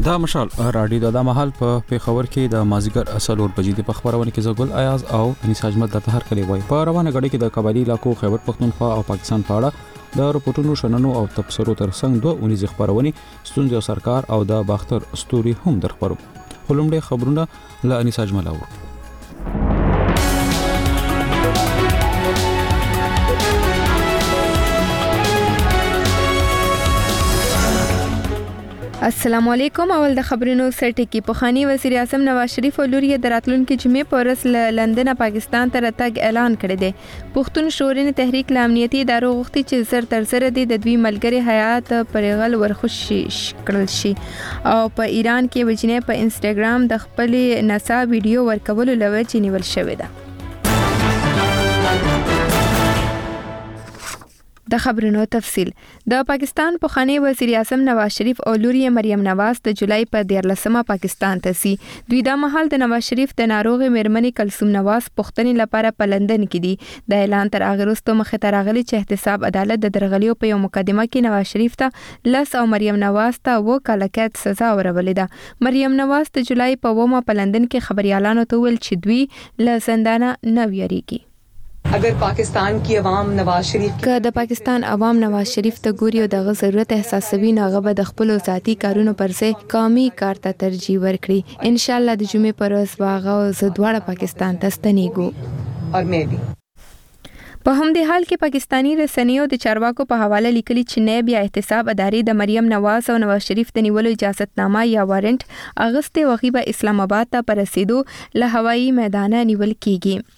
دا مشال رادیو د مهال په پیښور کې د مازیګر اصلور بجې د خبرونه کې زګل ایاز او انیس حجمت د هر کلی وای په روانه غړي کې د قبایلی علاقو خیبر پختونخوا او پاکستان په اړه د رپورټونو شننو او تبصرو ترڅنګ دوه اونیز خبرونه ستونزې او سرکار او د باختر استوري هم درخبرو خلمډه خبرونه ل انیس حجمت لاو السلام علیکم. اول د خبرونو سرټکی پوخانی وزیر اعظم نواز شریف او لوري د راتلونکو جمعې په ورځ لندن پاکستان ته راتګ اعلان کړی دی. پښتون شورین تحریک ل امنیتي ادارو غوښتي چې زر تر زر د دوی ملګری حیات پرغل ورخص کړل شي او په ایران کې وجنه په انستګرام د خپل نسا ویډیو ورکول لوي نیول شوې ده. د خبرونو تفصیل. د پاکستان پوخانی وزیر اعظم نواز شریف او لوري مریم نواز د جولای په 14مه پاکستان ته سي. دوی د محل د نواز شریف د ناروغ میرمنې کلثوم نواز پښتني لپاره په لندن کې دي. د اعلان تر اغرستو مخه تر اغلی چې احتساب عدالت د درغلیو په یو مقدمه کې نواز شریف ته لس او مریم نواز ته وکالت سزا ورولې ده. مریم نواز د جولای په 9مه په لندن کې خبريالانو ته ویل چې دوی له زندانه نه ویریږي. اگر پاکستان کی عوام نواز شریف که د پاکستان عوام نواز شریف ته ګوري او دغه ضرورت احساسوي نه غو د خپل ذاتی کارونو پر ځای قومي کار ته ترجیح ورکړي. ان شاء الله د جمعې پر ورځ واغه ز دواړه پاکستان ته ستنیږو. اور مې بھی په همدې حال کې پاکستانی رسنیو د چارواکو په حواله لیکلي چې نیب یا احتساب ادارې د مریم نواز او نواز شریف د نیولو اجازهتنامه یا وارنټ اغسطه وغیبه اسلام آباد ته پر رسیدو له هوایي میدان نیول کیږي.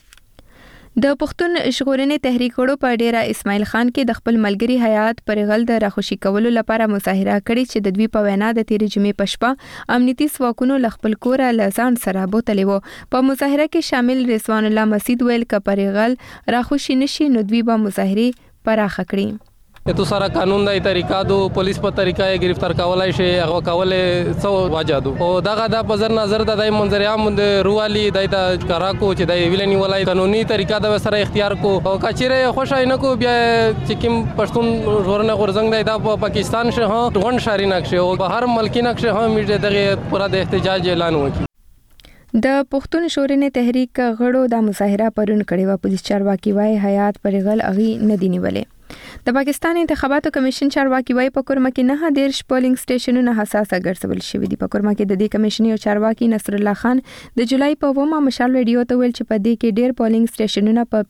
د پښتون ژغورنې تحریک وړو په ډیره اسماعیل خان کې د خپل ملګری حیات پرغل د راخوشي کولو لپاره مظاهره کړې چې د دوی په وینا د تیر جمعې پښپا امنیتي ځواکونو خپل کور لزان سره بوتلې وو. په مظاهره کې شامل رضوان الله مسعود ویل ک پرغل راخوشي نشي نو دوی به مظاهره پراخ کړي. تو سارا قانون دای طریقہ دو پولیس په طریقه گرفتار کولای شي هغه کولای څو واجادو او دغه د پزر نظر د دای منظر عام د روالي د کارا کو چې د ویلنی ولای قانوني طریقه د سره اختیار کو او کچره خوشای نه کو بیا چې کوم پښتون ژورنه غورزنګ د پاکستان شه غون شاری نقشه او بهر ملکی نقشه هم میډه دغه پورا د احتجاج اعلان وکړي. د پښتون شورنې تحریک غړو د مظاهره پرون کړي و. پولیس چارواکي وای حیات پرغل اغي ندی نیولې. د پاکستان انتخاباتو کمیشن چارواکي وای په کورما کې نه ډیر پولینګ سټیشنونه حساسه ګرځول شوی دي. په کورما کې د دې کمیشن یو چارواکي نصر الله خان د جولای په 9مه مشال ویډیو ته ویل چې په دې کې ډیر پولینګ سټیشنونه په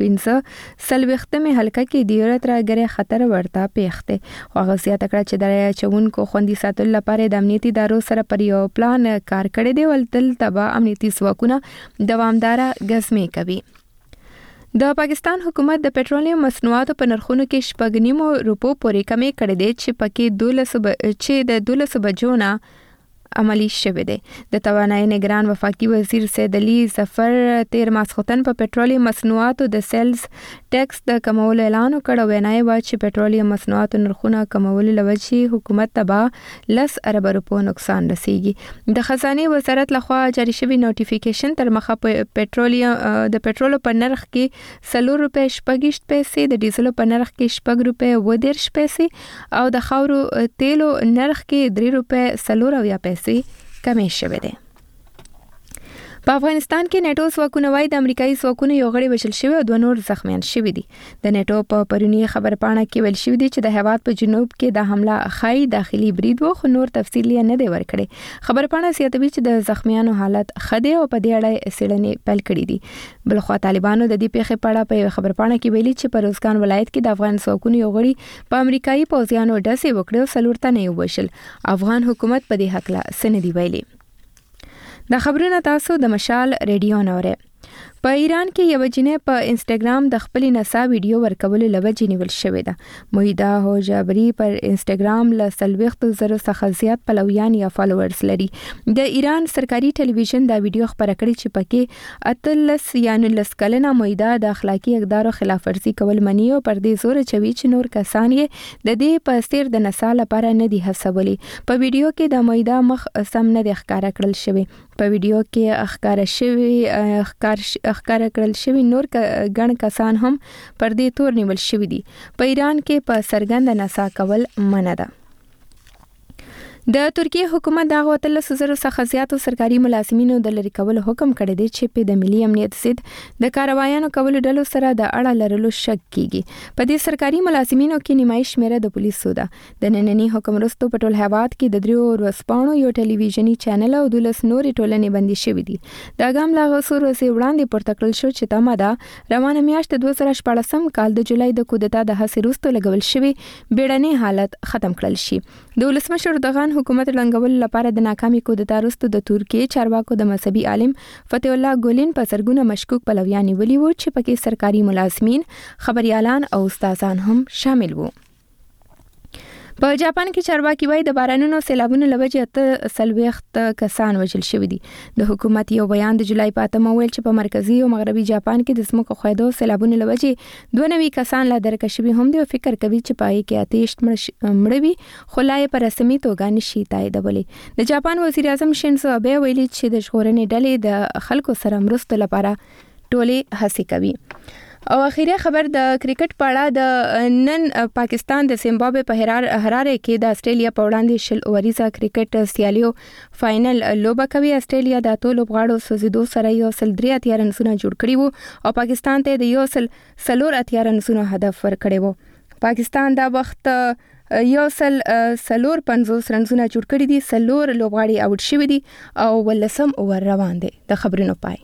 15 حلقه کې د یو ترګره خطر ورته پیښته. هغه زیاته کړه چې د چونکو خوندي ساتل لپاره د امنیتي ادارو سره پر یو پلان کار کړی دی ولتل تبا امنیتي ځواکونه دوامدار غزمه کوي. د پاکستان حکومت د پټرولیم مصنوعاتو په نرخونو کې 8.9 روپو پورې کمې کړې دي چې پکې 12 بجو نه عملی شوه دی. د توانایي نگران وفاقي وزیر سید علي ظفر تیر ماسختن په پټرولیم مصنوعاتو د سیلز ټیکس د کمولو اعلان وکړ. وینای و چې پټرولیم مصنوعاتو نرخونه کمول لوي حکومت تبا 10 ارب روپو نقصان رسیږي. د خزانه وزارت لخوا جاری شوی نوټیفیکیشن تر مخه پټرولیم د پټرول په نرخ کې 4 روپے 8 پیسې، د ډیزل په نرخ کې 4 روپے 10 پیسې او د خاورو تیلو نرخ کې 3 روپے 4 پیسې کمې شوې ده. په افغانستان کې نیټو ځواکونه وایي د امریکایي ځواکونو یو غړی وژل شوی او 2 نور زخمیان شوي دي. د نیټو په پرونی خبرپاڼه کې ویل شوی دی چې د هیواد په جنوب کې د حمله خای داخلي برید و، خو نور تفصیل نه دی ورکړی. خبرپاڼه زیاتوي چې د زخمیانو حالت خده او په دې اړه څېړنې پیل کړې دي. بلخوا طالبانو د دې پیښې په اړه په خبرپاڼه کې ویلي چې په روزګان ولایت کې د افغان ځواکونو یو غړی په امریکایي پوځیانو ډزې وکړې او 4 تنه وژل. افغان حکومت په دې حق لا سندې ویلي. د خبرونو تاسو د مشال ریډیو نوره. په ایران کې یو جنې په انستګرام د خپل نسا ویډیو ورکول لوي نیول شوې ده. مویدا هوجابری پر انستګرام له 40,000 څخه زیات فالویان یا فالوورز لري. د ایران سرکاري ټلویزیون دا ویډیو خبره کړې چې پکې 18 یا 19 کلنه مویدا د اخلاقی اقدارو خلاف ورزي کول منی او پر دې زور چوي چې نور کسان یې د دې په سیر د نسا لپاره نه دي هڅولي. په ویډیو کې د مویدا مخ سم نه د ښکارا کړل شوی. په ویډیو کې ښکارا کړل شوی نور ګڼ کسان هم پر دې تور نیول شوی دي. په ایران کې په سرګند نڅا کول منع ده. د ترکیه حکومت د 13,000 څخه زیاتو سرکاري ملازمینو د لری کولو حکم کړی دی چې په د ملي امنیت ضد د کاروایانو کولو ډلو سره د اړه لرلو شک کیږي. په دې سرکاري ملازمینو کې نیمایي شمیره د پولیسو ده. د نننی حکم وروسته په ټول هیواد کې د 3 ورځپاڼو یو ټلویزیونی چینل او 12 نورې ټولنې بندي شوې دي. دا ګام لا غوښور ورځې وړاندې پورته کړل شو چې تمه ده روانه میاشت 2014 کال د جولای د کودتا د هڅې وروسته لګول شوی بیړنی حالت ختم کړل شي. د ولسمشر دغان حکومت ړنګولو لپاره د ناکامي کودتا وروسته د ترکیه چارواکو د مذهبي عالم فتح الله ګولین په سرګونه مشکوک پلویان ولي وو چې پکې سرکاري ملازمین، خبريالان او استادان هم شامل وو. په جاپان کې چارواکي وایي د بارانونو سیلابونو لوجې 40 کسان وژل شوي دي. د حکومت یو بیان د جولای په 8 ویل چې په مرکزی او مغربي جاپان کې د ځمکو ښویدو سیلابونو لوجې 92 کسان لا درک شوي هم دي او فکر کوي چې پای کې 28 مړ وي، خو لا یې په رسمي توګه نشي تاییدولی. د جاپان وزیر اعظم شینزو ابه ویلي چې د ژغورنې ډلې د خلکو سره مرسته لپاره ټولې هڅې کوي. او اخیری خبر د کرکټ په اړه د نن پاکستان د زیمبابوې په هراره کې د استرالیا په وړاندې 10 اوریزه کرکټ سیالیو فائنل لوبه کوي. استرالیا د اتو لوبغاړو سوزیدو سره 103 رنونه جوړ کړي وو او پاکستان ته د 104 رنونه هدف ورکړي وو. پاکستان دا وخت 150 رنونه جوړ کړي دي. 4 لوبغاړي اوټ شوي دي او ولسم اور روان دي. د خبرونو پای.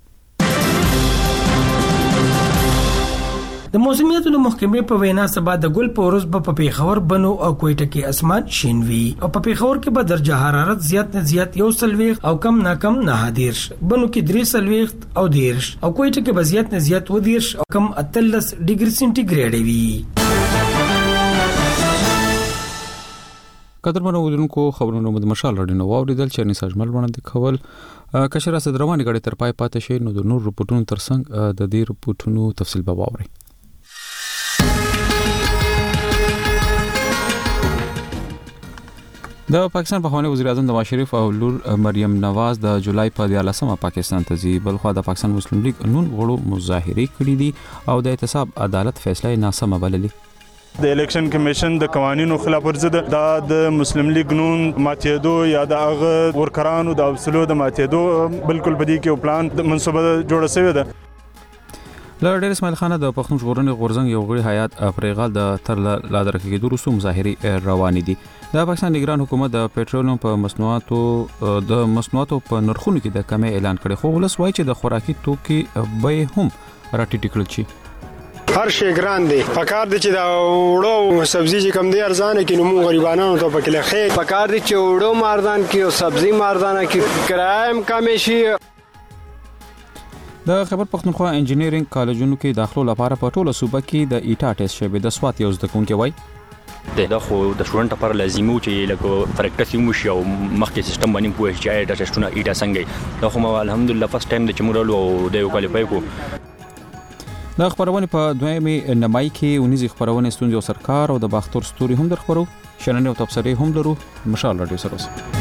د موسمیاتو د محکمې په وینا سبا د ګل په ورځ په پیښور، بنو او کوټه کې اسمان شین وي او په پیښور کې به درجه حرارت زیات نه زیات 1 او کم نه کم 9 بنو کې 3 او 10 او کوټه کې به زیات نه زیات 10 او کم 13 ډیګري سنټیګریډ وي. قدرمنو ودونکو خبرونو د مشال راډیو واوریدل چې نساج مل وړاندې کول کشره صدروانې غړي تر پای پاتې شي. نو د نور رپورټونو ترڅنګ د دې رپورټونو تفصیل به واوري. د پاکستان پخوانی وزیر اعظم نواز شریف او لور مریم نواز د جولای په 14 پاکستان ته ځي. بلخو د پاکستان مسلم لیگ نون غړو مظاهره کړې دي او د احتساب عدالت فیصله ناسمه بللې. د الیکشن کمیشن د قوانینو خلاف ورزي د مسلم لیگ نون ماتېدو یا د هغه ورکرانو د اصولو د ماتېدو بالکل بدی کې پلان د منصوبه جوړه شوې ده. لړ اسماعیل خان د پښتون ژغورنې غورځنګ یو غړي حیات پرېغال د تر لا درکې د روسو مظاهره روان دي. د پاکستان نگران حکومت د پېټرولیم په مصنوعاتو په نرخونو کې د کمی اعلان کړي، خو ولس وایي چې د خوراکي توکي بیې هم راټیټ کړل شي. هر شي ګران دي، پکار دي چې دا وړو سبزی چې کم دي ارزانه کې نو موږ غریبانو ته پکې لخې پکار دي چې وړو ماردان کې او سبزی ماردان کې کرایم کم شي. د خیبر پختونخوا انجینرینګ کالجونو کې داخلو لپاره په ټوله صوبه کې د ایټا ټیسټ شوی. د سوات یو زده کوونکی وایي دا خو د سټوډنټ لپاره لازمي و چې لکه پریکټس یې وشي او مخکې سیستم باندې پوه شي چې ایټا ټیسټونه ایټا څنګه دا خو ما الحمدلله فرست ټایم د چمورلو او د یو کالیفای کو. د خبرونه په دویمه نمای کې ونیزي خبرونه ستونزې او سرکار او د باختور ستوري هم در خبرو شننه او تبصره هم لرو. مشال راډیو سره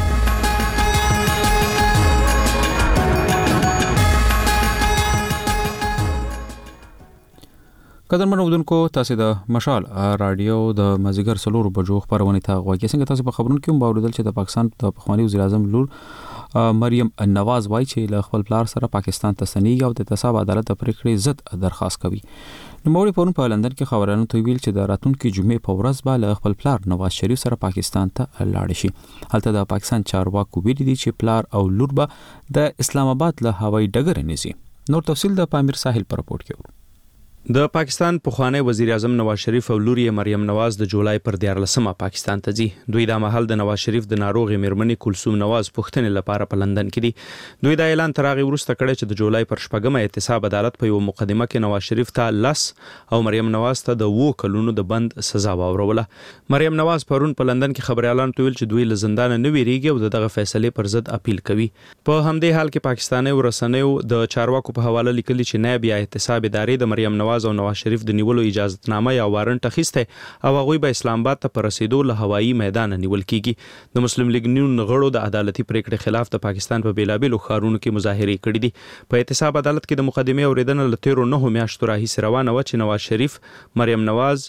قدرمنو ودونکو تاسو د مشال رادیو د مازیګر سلور بجو خبرونه ته غوږی څنګه تاسو په خبرونو کې باوردل چې د پاکستان د پخوانی وزیر اعظم لور مریم نواز وایي چې له خپل پلار سره پاکستان ته ستنیږي او د احتساب عدالت د پریکړې ضد درخواست کوي. نو موري پرون په لندن کې خبرانو ته ویل چې د راتلونکي جمعې په ورځ به له خپل پلار نواز شریف سره پاکستان ته لاړ شي. هلته د پاکستان چارواکو ویلي دي چې پلار او لور به د اسلام آباد له هوایي ډګر نيسي. نور تفصیل د پامیر ساحل پر رپورت کې د پاکستان پخوانی وزیر اعظم نواز شریف او لور یې مریم نواز د جولای پر 14 پاکستان ته ځي. دوی د محل د نواز شریف د ناروغ میرمنې کلثوم نواز پښتنې لپاره په لندن کې دي. دوی دا اعلان تراغي ورسته کړی چې د جولای پر 14 احتساب عدالت په یو مقدمه کې نواز شریف ته لس او مریم نواز ته د 2 کلونو د بند سزا واوروله. مریم نواز پرون په لندن کې خبريالانو ته ویل چې دوی له زندان نه ویریږي او دغه فیصله پر ضد اپیل کوي. په همدې حال کې پاکستاني ورسنیو د چارواکو په حواله لیکلي چې نائب احتساب ادارې د مریم نواز او نواز شریف د نیولو اجازهتنامه یا وارنټ اخیسته او هغه به اسلام آباد ته پر رسیدو له هوایي میدان نیول کیږي. د مسلم لیگ نون غړو د عدالتي پریکړې خلاف د پاکستان په بیلابیلو ښارونو کې مظاهره کړې دي. په احتساب عدالت کې د مقدمې اوریدنه له 9 میاشتو راهیسې روانه و چې نواز شریف، مریم نواز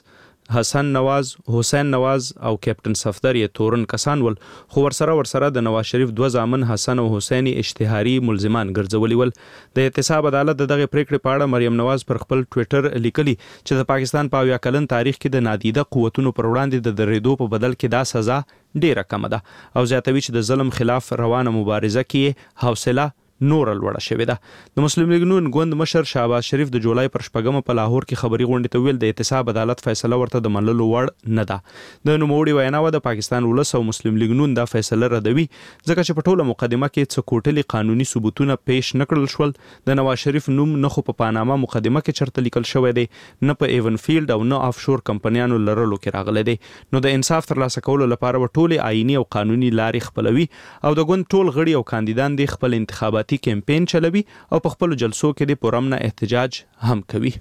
حسن نواز، حسین نواز او کیپټن صفدر یې تورن کسان ول، خو ورسره د نواز شریف دوه زامن حسن او حسین اشتهاري ملزمان ګرځولي ول. د احتساب عدالت دغه پریکړې په اړه مریم نواز پر خپل ټوئیټر لیکلي چې د پاکستان په 90 کلن تاریخ کې د نادیده قوتونو پر وړاندې د درېدو په بدل کې دا سزا ډیره کم ده، او زیاتوي چې د ظلم خلاف روانه مبارزه کې حوصله نور لوړه شوې ده. د مسلم لیگ نون ګوند مشر شهباز شریف د جولای پر شپږمه په لاهور کې خبري غونډې ته ویل د احتساب عدالت فیصله ورته د منلو وړ نه ده. د نوموړي وینا و د پاکستان ولس او مسلم لیگ نون دا فیصله ردوي ځکه چې په ټوله مقدمه کې څه کوټلي قانوني ثبوتونه پیش نکړل شول. د نواز شریف نوم نه خو په پاناما مقدمه کې چرته لیکل شوی دی، نه په ایون فیلډ او نه آفشور کمپنیانو لرلو کې راغلی دی. نو د انصاف ترلاسه کولو لپاره به ټولې آئینی او قانوني لارې خپلوي او د ګوند ټول غړي او کاندیدان دی خپل انتخاباتي کمپاین چلوي او په خپل جلسو کې د پرامن احتجاج هم کوي.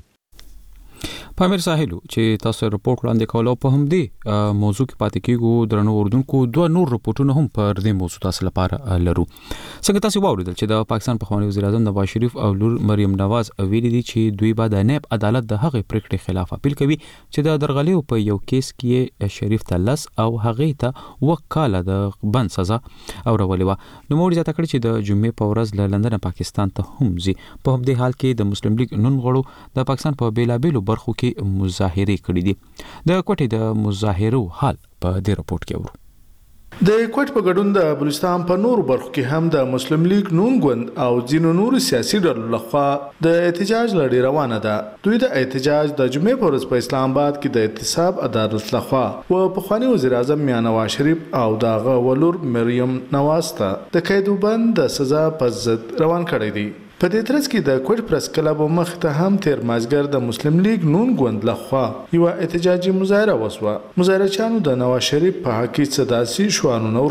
پامیر ساحلو چې تاسو رپورټ وړاندې کول او په هم دي موضوع کې پاتې کېږو درنو اردوونکو دوه نور رپورټونه هم پر دې موضوع تاسو لپاره لرو. څنګه تاسو واوریدل چې د پاکستان پخوانی وزیر اعظم نواز شریف او لور مریم نواز ویلي دي چې دوی به د نیب عدالت د هغې پریکړې خلاف اپیل کوي چې د درغلیو په یو کیس کې شریف ته 10 او هغې ته وکاله د بند سزا اورولې وه. نو موږ زیاته کړی چې د جمعې په ورځ له لندن پاکستان ته هم ځي. په همدې حال کې د مسلم لیگ نون غړو د پاکستان په بیلابیلو برخو کې مظاهره کړې دي. د کوټې د مظاهرو حال په دې رپورت کې ورو. د کوټ په ګډون د بلوچستان په نورو برخو کې هم د مسلم لیگ نون ګوند او ځینو نورو سیاسي ډلو لخوا د احتجاج لړۍ روانه ده. دوی د احتجاج د جمعې په ورځ په اسلام آباد کې د احتساب عدالت لخوا و پخوانی وزیر اعظم میاں نواز شریف او دغه ولور مریم نواز ته د قیدوبند د سزا په ضد روان کړی دی. په دې ترڅ کې د کوټ پریس کلب مخ ته هم تیر مازګر د مسلم لیگ نون ګوند لخوا یو احتجاجي مظاهره وسوه. مظاهرچیانو د نواز شریف په حق کې صداسي شعارونه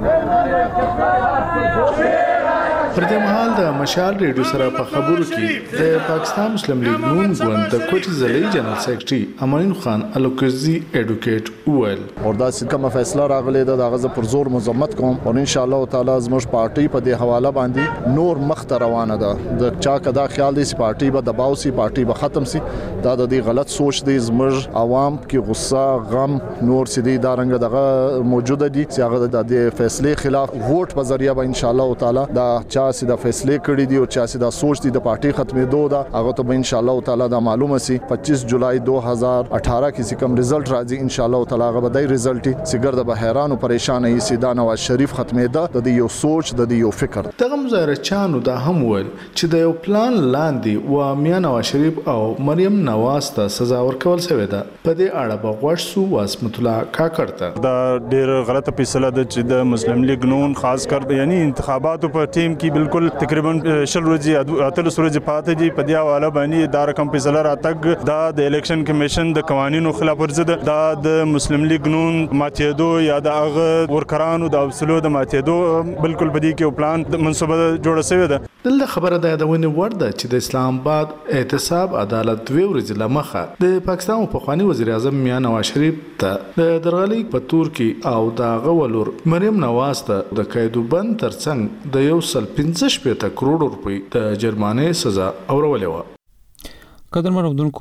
ورکول. پر دې مهال د مشال ریډیو سره په خبرو کې د پاکستان مسلم لیگ نون ګوند د کوټ ضلعي جنرال سیکرټري امین خان الوکزي ایډوکیټ ویل اور دا کومه فیصله راغلی ده د غزه پر زور مذمت کوم او ان شاء الله تعالی زموږ پارټي په دې حواله باندې نور مخ ته روانه ده. د چا کدا خیال دی چې پارټي به دباو سي، پارټي به ختم سي، دا د دې غلط سوچ دی. زموږ عوام کې غصه غم نور سي دي دا رنګ دغه موجوده دي چې هغه د فیصله خلاف ووټ په ذریعہ به ان شاء الله تعالی دا چا سي د فیصله کړی دی او چا سي دا سوچ دی د پارټي ختمېدو دا هغه ته به ان شاء الله تعالی دا معلومه سي 25 جولای 2018 کې کوم رزلټ راځي ان شاء الله تعالی هغه به دای رزلټ سي ګرځي به حیران او پریشان یې سي دا نواز شریف ختمېده د یو سوچ د یو فکر. دغه مظاهرچیانو دا هم ویل چې د یو پلان لاندې و میاں نواز شریف او مریم نواز ته سزا ورکول شوې ده. په دې اړه به غوښ سو واسمت الله کاکړ ته دا ډېر غلطه فیصله ده چې د مسلم لیگ نون خاص کر یعنی انتخاباتو په ټیم کې بالکل تقریبا 10 ورځې 13 ورځې پاتې دي. په دې حواله باندې دا رقم فیصله راتګ دا د الیکشن کمیشن د قوانینو خلاف ورزي ده. دا د مسلم لیگ نون ماتېدو یا د هغه ورکرانو د اصولو د ماتېدو بالکل په دې کې پلان د منصوبه جوړه شوې ده. دلته خبره ده د ونی ورده چې د اسلام آباد احتساب عدالت 2 ورځې لمخه د پاکستان پخوانی وزیر اعظم میاں نواز شریف ته د درغلي په تور کې او دا غولور مریم نواز ته د قیدوبند ترڅنګ د 115 کروڑ روپۍ د جرمانې سزا اورولې و. قدرمن اردوونکو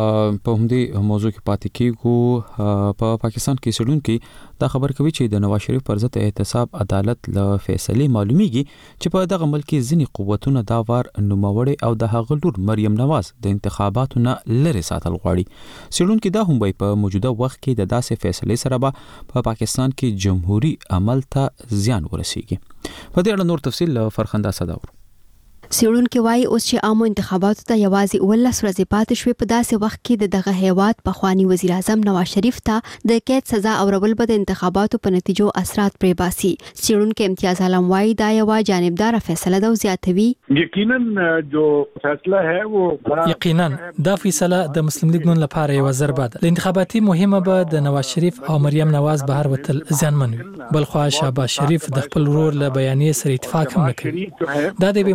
په همدې موضوع کې پاتې کېږو. په پاکستان کې سړونکو دا خبر کوي چې د نواز شریف پر ضد احتساب عدالت له فیصله معلومیږي چې په دغه ملک ځینی قوتونه دا وار نوموړي او د هغه لور مریم نواز د انتخاباتو نه لری ساتل غواړي. سړونکو دا هم په موجوده وخت کې د داسې فیصله سره په پاکستان کې جمهوریت عمل ته زیان ورسیږي. په دې اړه نور تفصیل فرخنده صداور. سیړونکو وایي اوس چې عامو انتخاباتو ته یوازې 19 ورځې پاتې شوې په داسې وخت کې د دغه هیواد پخوانی وزیر اعظم نواز شریف ته د قید سزا اورول به د انتخاباتو په نتیجو اثرات پرې باسي. سیړونکو امتیاز عالم وایي دا یو جانبدار فیصله ده او زیاتوي یقینا جو فیصله ہے وہ یقینا دا فیصله د مسلم لیگ نون لپاره یو ضربه ده. الانتخاباتي مهمه به د نواز شریف او مریم نواز بهر وتل ځانمن وي. بل خو شهباز شریف د خپل ورور له بیانیې سره اتفاق هم نه کوي. دا د بې منصبې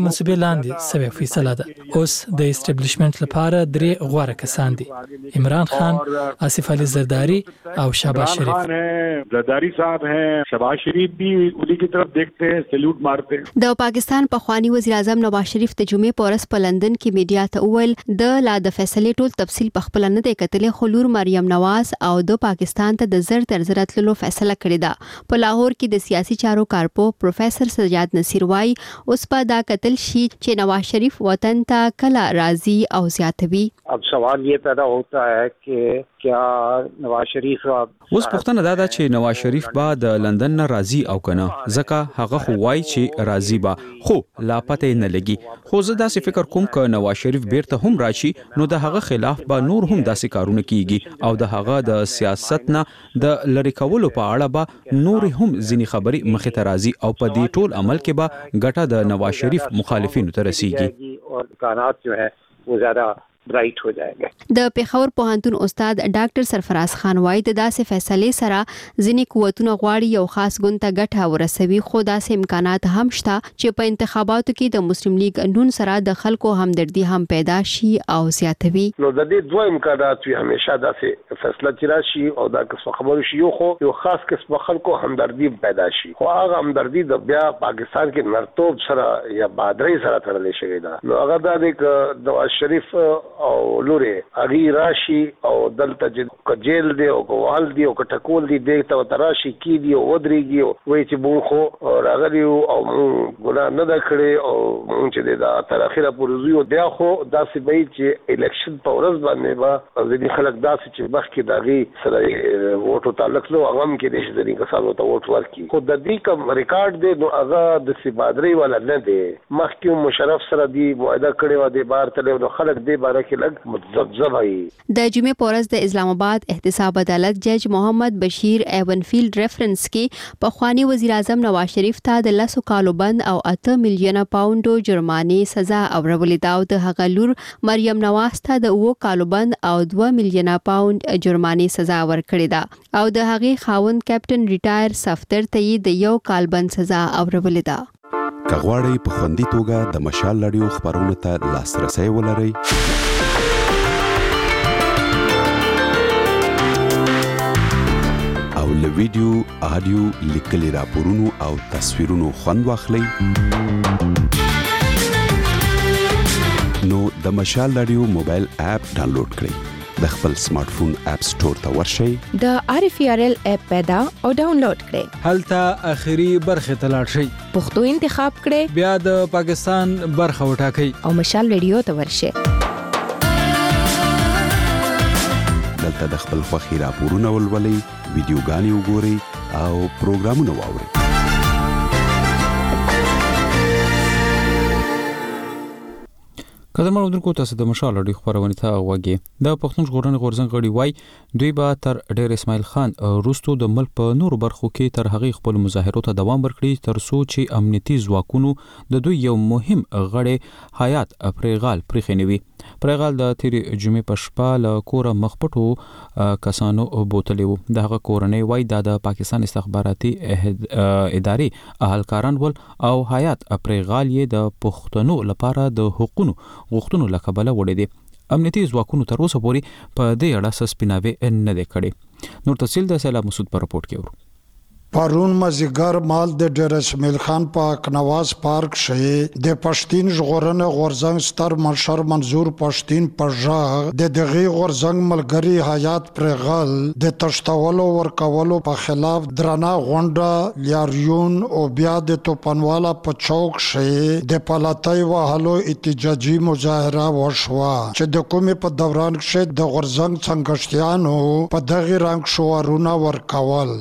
لاندې سوي فیصله ده. اوس د اسټابلیشمنت لپاره 3 غوره کسان دي: عمران خان، آصف علي زرداری او شهباز شریف. زرداری صاحب ہیں، شهباز شریف بھی انہی کی طرف دیکھتے ہیں، سلیوٹ مارتے ہیں. د پاکستان پخوانی وزیر اعظم نواز شریف د جمعې په ورځ په لندن کې میډیا ته وویل د لا د فیصلې ټول تفصیل په خپل نه دی کتلې، خو لور مریم نواز او د پاکستان ته د زر تر زر تللو فیصله کړې ده. په لاهور کې د سیاسي چارو کارپو پروفیسر سجاد نصیر وايي اوس په دا کتل شي چې نواز شریف وطن ته کله راځي او زیاتوي. اب سوال یہ پیدا ہوتا ہے کہ کیا نواز شریف اوس پوښتنه دا ده چې نواز شریف به د لندن نه راځي او کنه، ځکه هغه خو وایي چې راځي به، خو لا پته نه لګي. خو زه داسې فکر کوم ک نواز شریف بیرته هم راشي نو د هغه خلاف به نور هم داسې کارونه کیږي او د هغه د سیاست نه د لری کولو په اړه به نور هم ځینی خبري مخې ته راځي او په دې ټول عمل کې به ګټه د نواز شریف مخالفینو ته رسیږي اور امکانات جو ہے وہ زیادہ برایټ ہو جائے گا. د پیښور پوهنتون استاد ډاکټر سرفراز خان وايي د داسې فیصلې سره ځینې قوتونه غواړي یو خاص ګوند ته ګټه ورسوي، خو داسې امکانات هم شته چې په انتخاباتو کې د مسلم لیگ نون سره د خلکو همدردي هم پیدا شي او زیاتوي. نو د دې دوه امکانات وي همیشه داسې فیصله چې راشي او دا قسم خبرو شي یو خاص قسم خلکو همدردي پیدا شي، خو هغه همدردي د بیا پاکستان کې نرتوب سره یا بادرۍ سره تړلې شوې ده. نو هغه د نواز شریف او لوري اغي راشي او دلته چې جیل دی او کوال دی او کټکول دی دته تراشي کی دی او ودريږي وای چې مونږ خو راغلی او ګناه نه دا کړی او مونږ چې دا تر اخره پورې یو بیا خو داسې به چې الیکشن په ورځ باندې با ځینې خلک داسې چې مخکې داغي سره ووټو تعلق نو هغه کې د شذري کسانو ته ووټ ورکړي، خو د دې کوم ریکارډ دی نو هغه د سیبادري ولا نه دی. مخکې مشرف سره دی معاهده کړی و د بار تل نو خلک دی بار کې لګ متذبذب وي. د جمعې په ورځ د اسلام آباد احتساب عدالت جج محمد بشیر ایونفیلد ریفرنس کې پخوانی وزیر اعظم نواز شریف ته د 10 کالو بند او 8 میلیونه پاونډو جرمانه سزا اورولې ده او د هغه لور مریم نواز ته د 2 کالو بند او 2 میلیونه پاوند جرمانه سزا ورکړې ده او د هغه خاوند کیپټن ریټایر صفدر ته د 1 کال بند سزا اورولې ده. کغواړی په خوندي توګه د مشال لړیو خبرونه ته لاسرسي ولرئ او له ویډیو، آډیو، لیکلي راپورونو او تصویرونو خوند واخلئ نو د مشال رادیو موبایل اپ ډاونلوډ کړئ. د خپل سمارټ فون اپ سٹور ته ورشئ، د RFRL اپ پیدا او ډاونلوډ کړئ. هلته اخیری برخه ته لاړ شئ، پښتو انتخاب کړئ، بیا د پاکستان برخه وټاکئ او مشال رادیو ته ورشئ. دلته د خپل خوښي راپورونه ولولئ، ویډیوګانې وګورئ او پروګرامونه واورئ. قدم اردوونکو تاسو د مشال اړیخ خبرونه ته وګورئ. د پښتون ژغورنې غورځنګ غړي وای دوی به تر ډیر اسماعیل خان روستو د ملک په نور برخو کې تر هغه خپل مظاهرو ته دوام ورکړي تر څو چې امنیتي ځواکونو د دوی یو مهم غړي حیات پرېغال پرخنوي. پرېغال د تیر جمعې په شپه له کوره مخپټو کسانو بوتلی وو. دغه کورنۍ وای د پاکستان استخباراتي ادارې اهلکاران ول او حیات پرېغال یې د پښتنو لپاره د حقوقو غوښتنو لکبله وړي دي. امنیتي ځواکونو تر اوسه پورې په دې اړه سپیناوي نه دی کړی. نور تفصیل د سلام مسعود پر رپورت کې ورو. پرون مازیګر مال د ډیر اسماعیل خان پاک نواز پارک شې د پښتین ژغورنې غورځنګ ستر مشر منظور پښتین پژغ د دغه غورځنګ ملګری حیات پرغل د تشتولو ورکولو په خلاف درنا غونډه لیاریون او بیا د توپنوالا په چوک شې د پلاتای وهلو احتجاجي مظاهره وشوه چې د کومې په دوران کې د غورځنګ څنګهشتيانو په دغه رنګ شوارونه ورکول.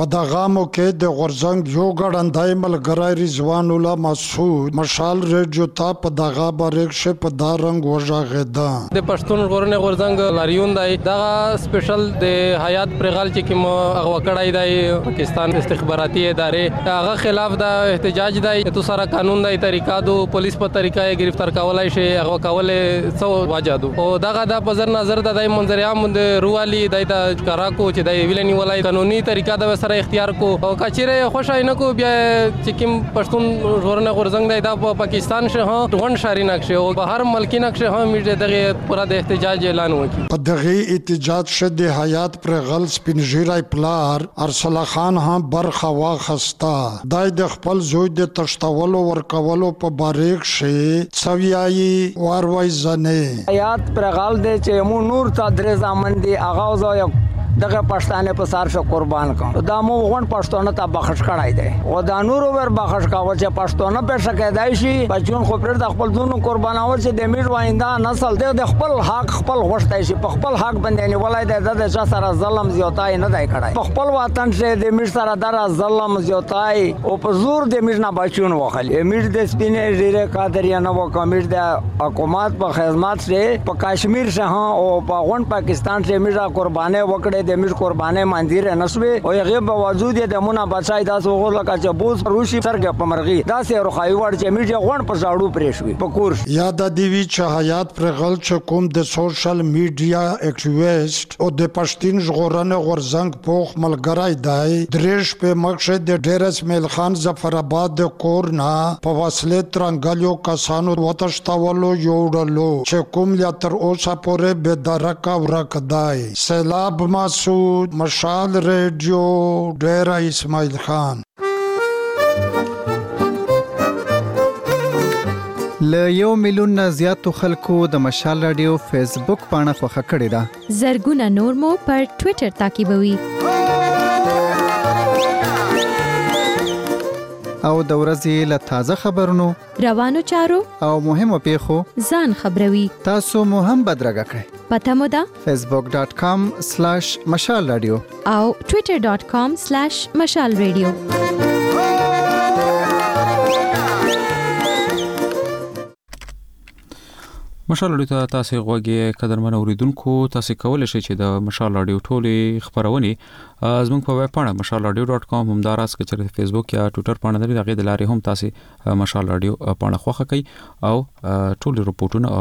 په دغه کې د غورزنګ یو ګړندای ملګری رضوان الله مسعود مشال ریډیو ته په دغه باریکشه په دارنګ وژغېدا د پښتون ژغورنې غورزنګ لاریون دی دا سپیشل د حیات پرغال چې کوم هغه کړای دی پاکستان استخباراتي ادارې هغه خلاف دا احتجاج دی تو سره قانون دی طریقہ دو پولیس په طریقه گرفتار کولای شي هغه کول څو واجادو او دغه د پزر نظر د منظر عام د روالي د کراکو چې د ویلنی ولای قانوني طریقه د سره اختیار کو او کچره خوشای نه کو بیا چې کوم پښتون ژغورنې غورزنګ دی د پاکستان شه غون شاري نقشه او بهر ملکی نقشه هم دغه پورا د احتجاج اعلان وکړي په دغه احتجاج شد حیات پر غل سپینجیرای پلار ارسل خان هم برخه واخستا د خپل زوی د تشتولو ورکولو په باریک شي سویایي واروي زنه حیات پر غل د چې مو نور تا درې ځامن دی اغاز او دغه پښتانه په سار شو قربان کوم دا مو غون پښتون ته بخښ کړای دی او دا نور ور بخښ کاوه چې پښتون په شکایدای شي بچون خو پر د خپل دونو قرباناو چې د میډ ویندا نسل د خپل حق خپل غوښتای شي په خپل حق باندې نیولای دی د چا سره ظلم زیاتای نه دی کړای په خپل وطن چې د میډ سره در ظلم زیاتای او په زور د میډ نه بچون وخل میډ د سپینې ډیره قادریه نه وکمیډ د حکومت په خدمات سره په کشمیر شه او په غون پاکستان سره میډ قربانه وکړي د مش قربانه مندیر نسوي او هغه باوجود د مونږه بچای داس وګور لکه چې بوز روشي سرګه پمرغي داسې روخای وړ چې میډیا غون پر ځاړو پرېښوي په کورس یاد دی وی چې حیات پر غل چې کوم د سوشل میډیا اکټیویسټ او د پښتون ژغورنې غورزنګ پوخ ملګری دی درېش په مقصد د ډیرس میل خان ظفر آباد د کورنا په وسله ترنګلو کسانو وتشتولو یوړلو چې کوم یا تر اوسه پورې به درکا ورکدای سیلاب مسعود مشال ریډیو ډیرا اسماعیل خان ل 1 میلیون نه زیاتو خلکو د مشال رادیو فیسبوک پاڼه خوښه کړې ده زرګونه نور مو پر ټوئیټر تعقیبوي او د ورځې له تازه خبرونو روانو چارو او مهمو پیښو ځان خبروي تاسو مو هم بدرګه کړئ پته مو ده facebook.com/مشال رادیو او twitter.com/مشال رادیو مشال رادیو ته تاسو غوږی قدرمن اوریدونکو تاسو کولای شئ چې د مشال رادیو ټولې خبرونه زموږ په ویب پاڼه mashalradio.com هم داراس کې چې فیسبوک یا ټوئیټر پاڼه لري دغه د لارې هم تاسو مشال رادیو پاڼه خوښه کړئ او ټول رپورټونه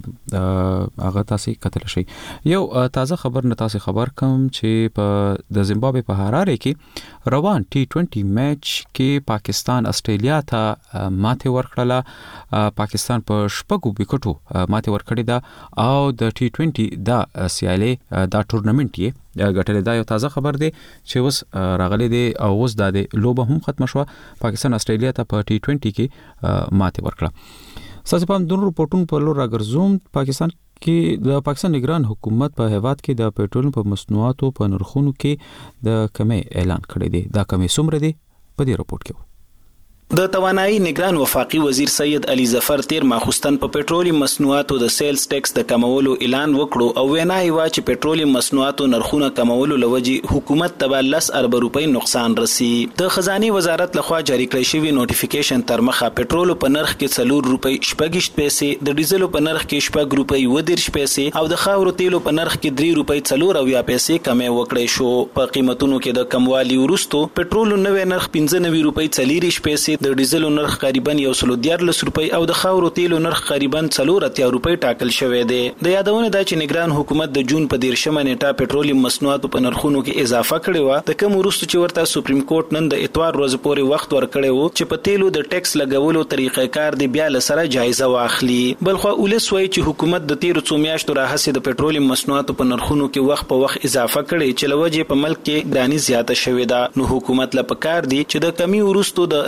او هغه تاسو کتل شئ یو تازه خبر نه تاسو خبر کوم چې په د زیمبابوې په هراره کې روان T20 میچ کې پاکستان استرالیا ته ماته ورکړه پاکستان په شپږو وکټو ماته ورکړی دا او د T20 دا سیالي دا ټورنمنت یې ګټلې دا یو تازه خبر دی چې اوس راغلي دی او اوس د لوبه هم ختم شو پاکستان استرالیا ته په T20 کې ماته ورکړه ساسي په دونو رپورټونو په لور راګرځوم پاکستان کې د پاکستان نگران حکومت په هیواد کې د پېټرول په مصنوعاتو په نرخونو کې د کمی اعلان کړی دی دا کمی څومره دی په دې رپورت کې د توانایي نگران وفاقي وزیر سید علي ظفر تیر ماخستن په پېټرولي مصنوعاتو د سیلز ټیکس د کمولو اعلان وکړو او وینا یې وا چې پېټرولي مصنوعاتو نرخونه کمولو لوجي حکومت ته 10 ارب روپۍ نقصان رسی د خزاني وزارت لخوا جاری کړی شوی نوټیفیکیشن تر مخه پېټرول په نرخ کې 4 روپۍ 28 پیسې د ډیزل په نرخ کې 6 روپۍ 20 پیسې او د خاورو تیلو په نرخ کې 3 روپۍ 4 پیسې کمې وکړې شو په قیمتونو کې د کموالي ورستو پېټرول نوې نرخ 95 روپۍ 40 پیسې د ډیزل نرخ قریبا 114 روپۍ او د خاورو تیلو نرخ قریبا 4 روپۍ ټاکل شوې ده د یادونه ده چې نگران حکومت د جون په 13 نیټه پېټرولیم مصنوعاتو په نرخونو کې اضافه کړې و د کوم ورستو چې ورته سپریم کورټ نن د اتوار ورځ پورې وخت ورکړی و چې په تیلو د ټیکس لګولو طریقې کار دی بیا لسره جایزه واخلي بلخو اولس وایي چې حکومت د 13 میاشتو راهسې د پېټرولیم مصنوعاتو په نرخونو کې وخت په وخت اضافه کړي چې لوجه په ملک کې ګرانی زیاته شوې ده نو حکومت لپاره دی چې د کمی ورستو د امروزه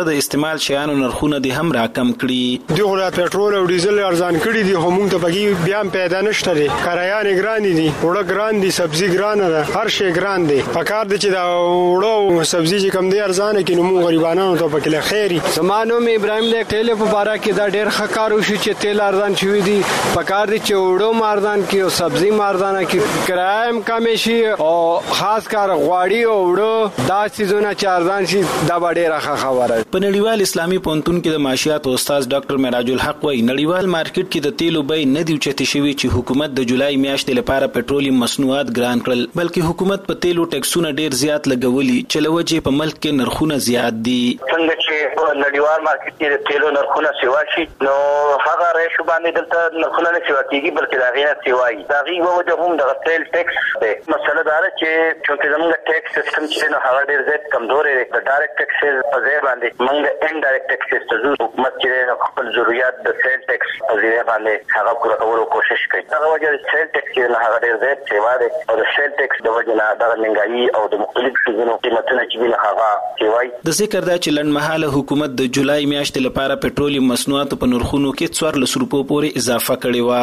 سره د استعمال شیانو نرخونه دي هم راکم کړي. دغه پټرول او ډیزل ارزان کړي دي، خو موږ ته پکې بیا پیدا نشته دي. کرایان ګران دي، وړه ګران دي، سبزی ګران ده، هر شی ګران دي. پکار دي چې دا وړه سبزی چې کم دي ارزان کې نو موږ غریبانو ته پکې لخيري. زمانو می ابراهيم له تیل په بارا کې دا ډېر خکارو شي چې تیل ارزان شوی دي. پکار دي چې وړو ماردان کې او سبزی ماردان کې کرایم کم شي او خاص کار غواړي او وړو دا سيزونه چې ارزان شي دا ډېر خبره. په نړیوال اسلامي پونتون کې د معاشيات استاد ډاکټر معراج الحق وايي نړیوال مارکیټ کې د تیلو بیې نه دی چته شوی چې حکومت د جولای میاشتې لپاره پټرولیم مصنوعات ګران کړل، بلکې حکومت په تیلو ټیکسونه ډېر زیات لګولي چې لوجه په ملک کې نرخونه زیات دي. څنګه چې په نړیوال مارکیټ کې د تیلو نرخونه سیوا شي نو هغه ریشو باندې دلته نرخونه نه سیوا کیږي بلکې دا غینه سیوای. دا غي وجه هم د تیل ټیکس دی. مسله دا ده چې چې زموږ ټیکس سیستم چې نو هغه ډېر زیات کمزور دی. د ډایرکټ ټیکس په ځای باندې موږ انډایرکټ ټیکس ته ځو. حکومت چې خپل ضرورت د سیل ټیکس په ځای باندې هغه پوره کولو کوشش کوي. هغه وجه سیل ټیکس نه هغه ډېر زیات سیوا دی او د سیل ټیکس د وجه نه د منګایي او د مختلفو شیانو قیمتونه چې نه هغه سیوای. د ذکر دا چې لنډمهاله حکومت د جولای میاشتې لپاره پټرولیم مصنوعات په نرخونو کې 1400 روپو پورې اضافه کړې و.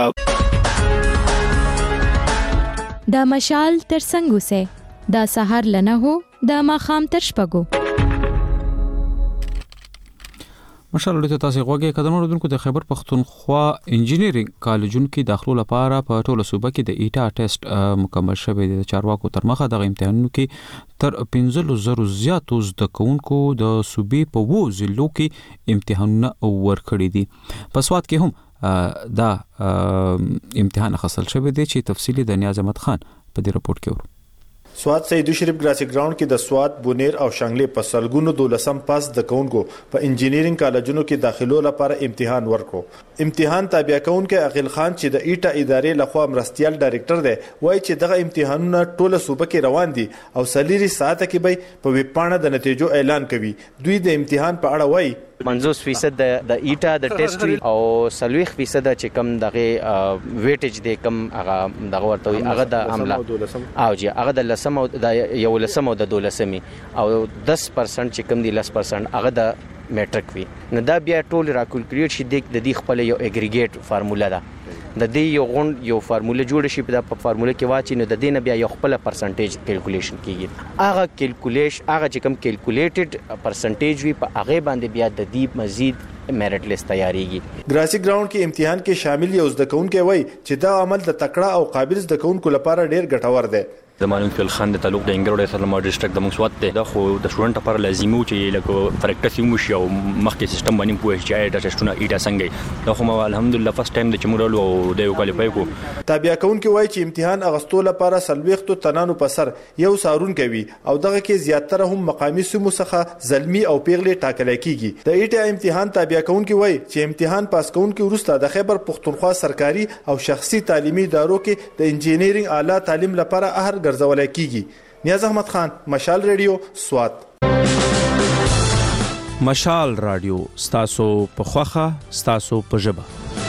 دا مشال تر څنګه وسه دا سحر لنه هو دا ماخام تر شپګو. مشال ته تاسو غوږی قدمونو دونکو د خیبر پختونخوا انجینرینګ کالجونو کې داخلو لپاره په ټوله صوبه کې د ایټا ټیسټ مکمل شوی دی. چارواکو تر مخه د امتحانونو کې تر 15,000 زیاتو زده کوونکو د صوبې په 2 ضلعو کې امتحانونه ورکړي دي. په سواد کې هم دا امتحان اخیستل شوی دی چې تفصیلی د نیاز احمد خان په دې رپورت کې ورو. سواد سیدو شریف ګراسي ګراوند کې د سواد بونیر او شانګلې په سلګونو 12 پاس د کونکو په انجینرینګ کالجونو کې داخلو لپاره امتحان ورکړو. امتحان تابع کونکو اغیل خان چې د ایټا ادارې لخوا مرستيال ډایریکټر دی وایي چې دغه امتحانونه ټوله صوبه کې روان دي او سلیری ساعته کې به په ویبپاڼه د نتیجو اعلان کوي. دوی د امتحان په اړه وایي ګراسي ګراوند کې امتحان کې شامل یو زده کوونکی وای چې دا عمل د تکړه او قابل زده کوونکو لپاره ډیر ګټور دی. زمانو فل خان د تعلق د انګړو سره ډیسټریکټ د مسوات ته د خو د سټوډنټ لپاره لازمي و چې لکه پریکټس یو شي او مخکې سیستم باندې پوهه چې دا ټیسټونه ایټا څنګه دا خو ما الحمدلله فرست ټایم د چمورلو او د یو کالیفای کو. تابع کونکو وای چې امتحان اغستو لپاره سلويختو تنانو په سر یو سارون کوي او دغه کې زیاتره هم مقامی سمو څخه زلمی او پیغلې ټاکل کیږي. د ایټا امتحان تابع کونکو وای چې امتحان پاس کونکو وروسته د خیبر پختونخوا سرکاري او شخصي تعلیمي ادارو کې د انجینرینګ اعلی تعلیم لپاره اهر ګرځول کیږي. نیاز احمد خان، مشال ریډیو، سوات. مشال رادیو ستاسو په خوخه ستاسو په ژبه.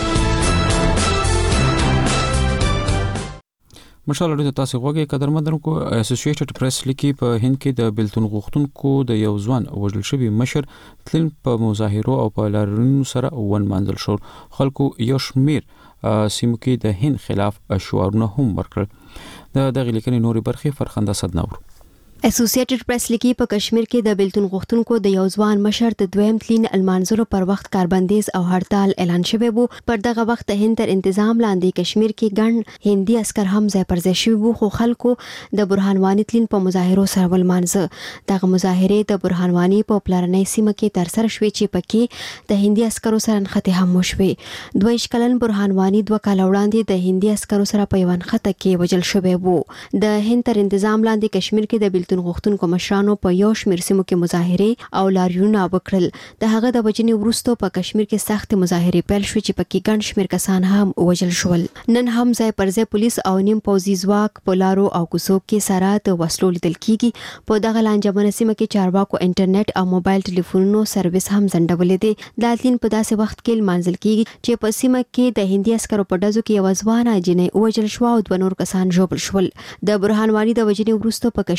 مشال رادیو تاسو غوږی قدرمندونکو اسوسییټډ پریس لیکي په هند کې د بلتون غوښتونکو د یو ځوان وژل شوی مشر تلین په مظاهرو او په لارونو سره ون منزل شو. خلکو یو شمیر سیمو کې د هند خلاف شعارونه هم ورکړل. دغه لیکنې نوري برخې فرخنده صدنور. اسوسییټډ پریس لیکي په کشمیر کې د بلتون غوښتونکو د یو ځوان مشر د دویم تلین المانزلو پر وخت کاربندیز او هړتال اعلان شوی وو. پر دغه وخت هند تر انتظام لاندې کشمیر کې ګڼ هندي عسكر هم ځای پر ځای شوي وو خو خلکو د برهان وانی تلین په مظاهرو سره ولمانځه. دغه مظاهره د برهان وانی په پلارنۍ سیمه کې تر سره شوې چې پکې د هندي عسكرو سره نښتې هم وشوې. 22 کلن برهان وانی 2 کال وړاندې د هندي عسكرو سره په یو نښته کې وژل شوی وو. د هند تر انتظام لاندې کشمیر کې د بلتون غوښتونکو مشرانو په یو شمیر سیمو کې مظاهره او لاریونونه وکړل. د هغه د وجنې وروسته په کشمیر کې سخت مظاهره پیل شوې چې پکې ګڼ شمیر کسان هم وژل شول. نن هم ځای پر ځای پولیس او نیم پوځي ځواک په لارو او کوڅو کې سره د وسلو لیدل کیږي. په دغه لانجمنه سیمه کې چارواکو انټرنیټ او موبایل ټلیفونونو سرویس هم ځنډولې دي. د تلین په داسې وخت کې منځل کیږي چې په سیمه کې د هندي عسکرو په ډزو کې یو ځوان جنې وژل شو او 2 نور کسان ژوبل شول. د برهان وانی د وجنې وروسته په کشمیر کې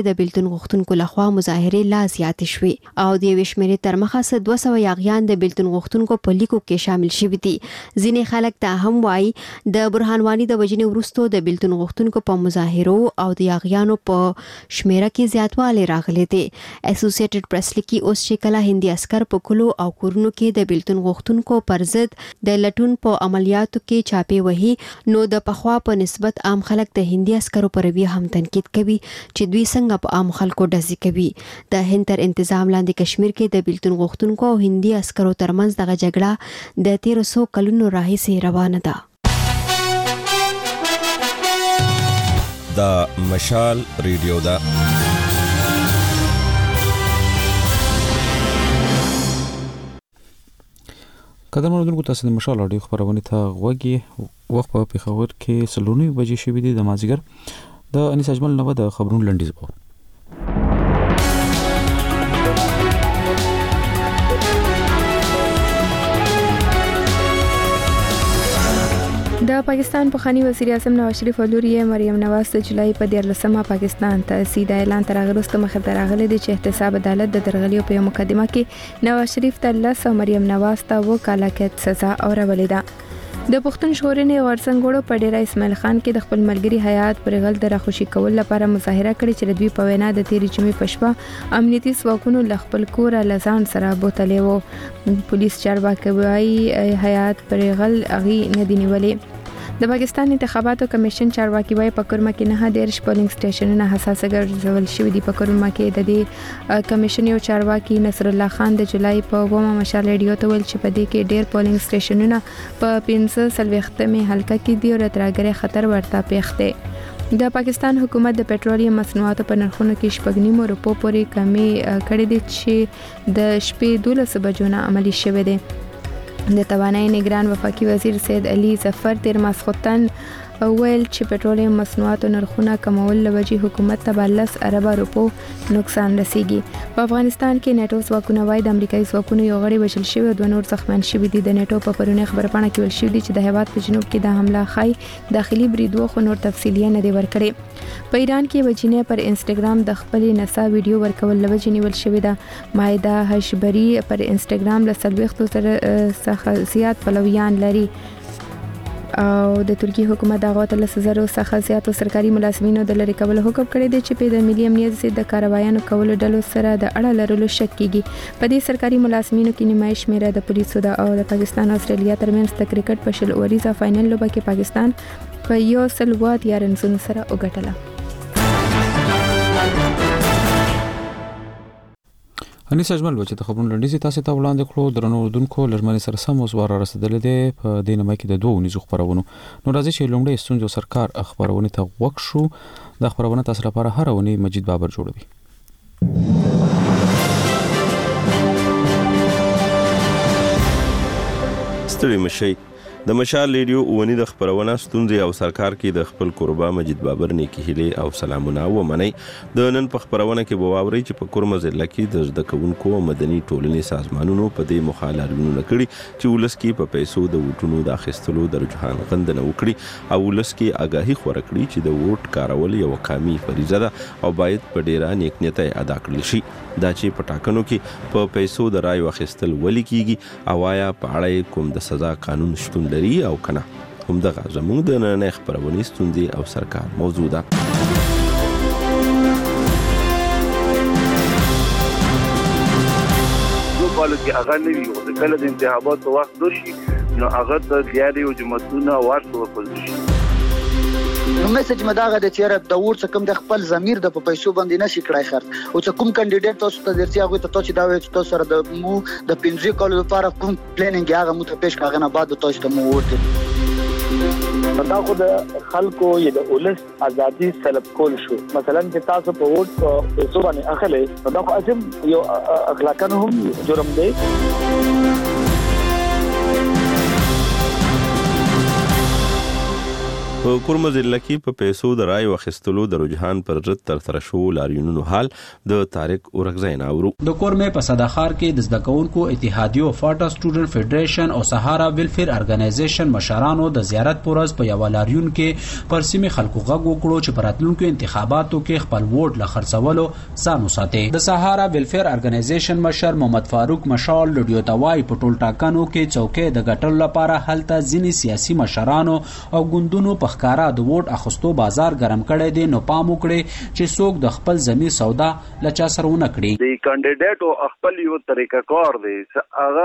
د بیلتون غوښتونکو لخوا مظاهرې لا زیاتې شوې او د یوې شمېرې تر مخه 200 یاغیان د بیلتون غوښتونکو په لیکو کې شامل شوي دي. ځینې خلک دا هم وایي د برهان وانی د وژنې وروسته د بیلتون غوښتونکو په مظاهرو او د یاغیانو په شمیره کې زیاتوالی راغلی دی. اسوسییټډ پریس لیکي اوس چې کله هندي عسکر په کلو او کورونو کې د بیلتون غوښتونکو پر ضد د لټون په عملیاتو کې چاپې وهي نو د پخوا په نسبت عام خلک د هندي عسکرو پر رویه هم تنقید کوي چې دوی څنګه په عام خلکو ډزې کوي. د هند تر انتظام لاندې کشمیر کې د بیلتون غوښتونکو او هندي عسکرو ترمنځ دغه جګړه د 1300 کلونو راهیسې روانه ده. دا مشال ریډیو ده. قدر مندونکو تاسو د مشال اډیو خبرونه ته غوږی وخت په پیښور کې 9 بجې شوې دي د مازیګر د انیس اجمل نو د خبرونو لنډیز وو. د پاکستان پخوانی وزیر اعظم نواز شریف او لور یې مریم نواز د جولای په 14 پاکستان ته سیده اعلان تر غوښتنه مخه درغلي دي چې احتساب عدالت د درغلیو په مقدمه کې نواز شریف ته 10 او مریم نواز ته وکاله کې سزا اورولې ده. د پښتون ژغورنې غورځنګ په ډیره اسماعیل خان کې د خپل ملګری حیات پر غل د راخوشي کول لپاره مظاهره کړې چې دوی په وینا د تیری جمعې پښپا امنیتي ځواکونو لخپل کور لزان سره بوتلې وو. پولیس چارواکي وايي حیات پر غل اغي نه دی نیولې. د پاکستان انتخاباتو کمیشن چارواکي وايي په کورما کې نه ډیر پولینګ سټیشنونه حساسه ګرځول شوې دي. په کورما کې د دې کمیشن یو چارواکي نصر الله خان د جولای په 2 مشال ریډیو ته ویل چې په دې کې ډیر پولینګ سټیشنونه په 15 حلقه کې دي او ترګره خطر ورته پیښ دی. د پاکستان حکومت د پېټرولیم مصنوعاتو په نرخونو کې 9 روپو پورې کمی کړې دي چې د شپې 12 بجو نه عملی شوې دي. د توانایي نگران وفاقي وزیر سید علي ظفر تیر ماسخوتن ویل چې پېټرولیم مصنوعاتو نرخونه کمول لوجه حکومت ته 10 ارب روپو نقصان رسیږي. په افغانستان کې نیټو ځواکونه وايي د امریکایي ځواکونو یو غړي وژل شوی او 2 نور زخمیان شوي دي. د نیټو په پرونی خبرپاڼه کې ویل شوی دی چې د هیواد په جنوب کې د حمله خای داخلي بریدو خو نور تفصیلي نه دی ورکړي. په ایران کې وجینه پر انستګرام د خپل نسا ویډیو ورکول لوجه نیول شوی ده. مایده هشبری پر انستګرام له 40 څخه زیات فالویان لري او د ترکی حکومت دغه 3000 څخه زیاتو سرکاري ملازمینو د لری کول حکم کړی دی چې په د ملي امنیت ضد د کاروایانو کولو ډلو سره د اړه لرلو شک کیږي. په دې سرکاري ملازمینو کې نیمایش میره د پولیسو د او د پاکستان او استرالیا ترمنځ د کرکټ په شل اوریزه فائنل لوبه کې پاکستان په 100 رنزونو سره وګټله. انیس اجمل چې د خبرونو لنډیز تاسو ته وړاندې کړو درنو اردوونکو لړمنې سره سم اوس واره رسیدلې ده په دې نمای کې د دوه نيزو خبرونو. نو راځي چې لومړی ستونزو سرکار خبرونه ته وښ شو. د خبرونه تاسو لپاره هر ونی مجید بابر جوړوي. ستړي مشي د مشال ریډیو ونی د خبرونه ستونزې او سرکار کې د خپل قربا مجید بابر نیکی هله او سلامونه و منی. د نن په خبرونه کې بواوري چې په کورم ضلع کې د زده کوونکو مدني ټولنې سازمانونو په دې مخالفینو نکړي چې ولس کې په پیسو د ووټونو د اخیستلو د رجحان غندنه وکړي او ولس کې آگاهي خور کړي چې د ووټ کارول یو قومي فریضه ده او باید په ډیره نیکنیت ادا کړل شي. دا چې په ټاکنو کې په پیسو د رای واخیستل ولې کیږي او آیا په اړه کوم د سزا قانون شتون لري او کنه. همدغه زموږ د نن خبرونه ستونزې او سرکار موضوع ده. بالو کې هغه نه وي او کله د انتخاباتو وخت وشي نو هغه د زیاري او جماعتونو ورته وکړل شي. نو میسج مداغه د چیرې د ورڅ کوم د خپل ضمیر د پیسو باندې نشي کړای خرڅ او چې کوم کاندیدټ تاسو ته درځي هغه ته چې دا وایي چې تاسو سره د مو د 15 کال لپاره کوم پلانینګ هغه مو ته پېښ کاغه نه بعد تاسو ته مو ورته دا خو د خلکو یا د ولس ازادي سلب کول شو. مثلا چې تاسو په ووټ پیسو باندې اخلي دا خو اجم یو اخلاقاً هم جرم دی. په کورمه ضلع کې په پیسو د رای واخیستلو د رجحان پر ضد ترسره شو لاریونونو حال د طارق اورغزی ناورو. د کورمه په صداخار کې د زده کوونکو اتحادیو فاټا سټوډنټ فدریشن او سهارا ویلفیر ارګنایزیشن مشرانو د زیارت پورز په یو لاریون کې پر سیمه خلکو غږ وکړو چې په راتلونکو انتخاباتو کې خپل ووټ له خرڅولو ځان وساتي. د سهارا ویلفیر ارګنایزیشن مشر محمد فاروق مشال لډیو توای په ټول ټاکنو کې چوکۍ د ګټلو لپاره هلته ځینی سیاسي مشرانو او ګوندونو په ښکارا د ووټ اخستو بازار ګرم کړی دی، نو پام وکړي چې څوک د خپل ضمیر سودا له چا سره ونه کړي. د کاندیدټ او خپل یو طریقه کار دی هغه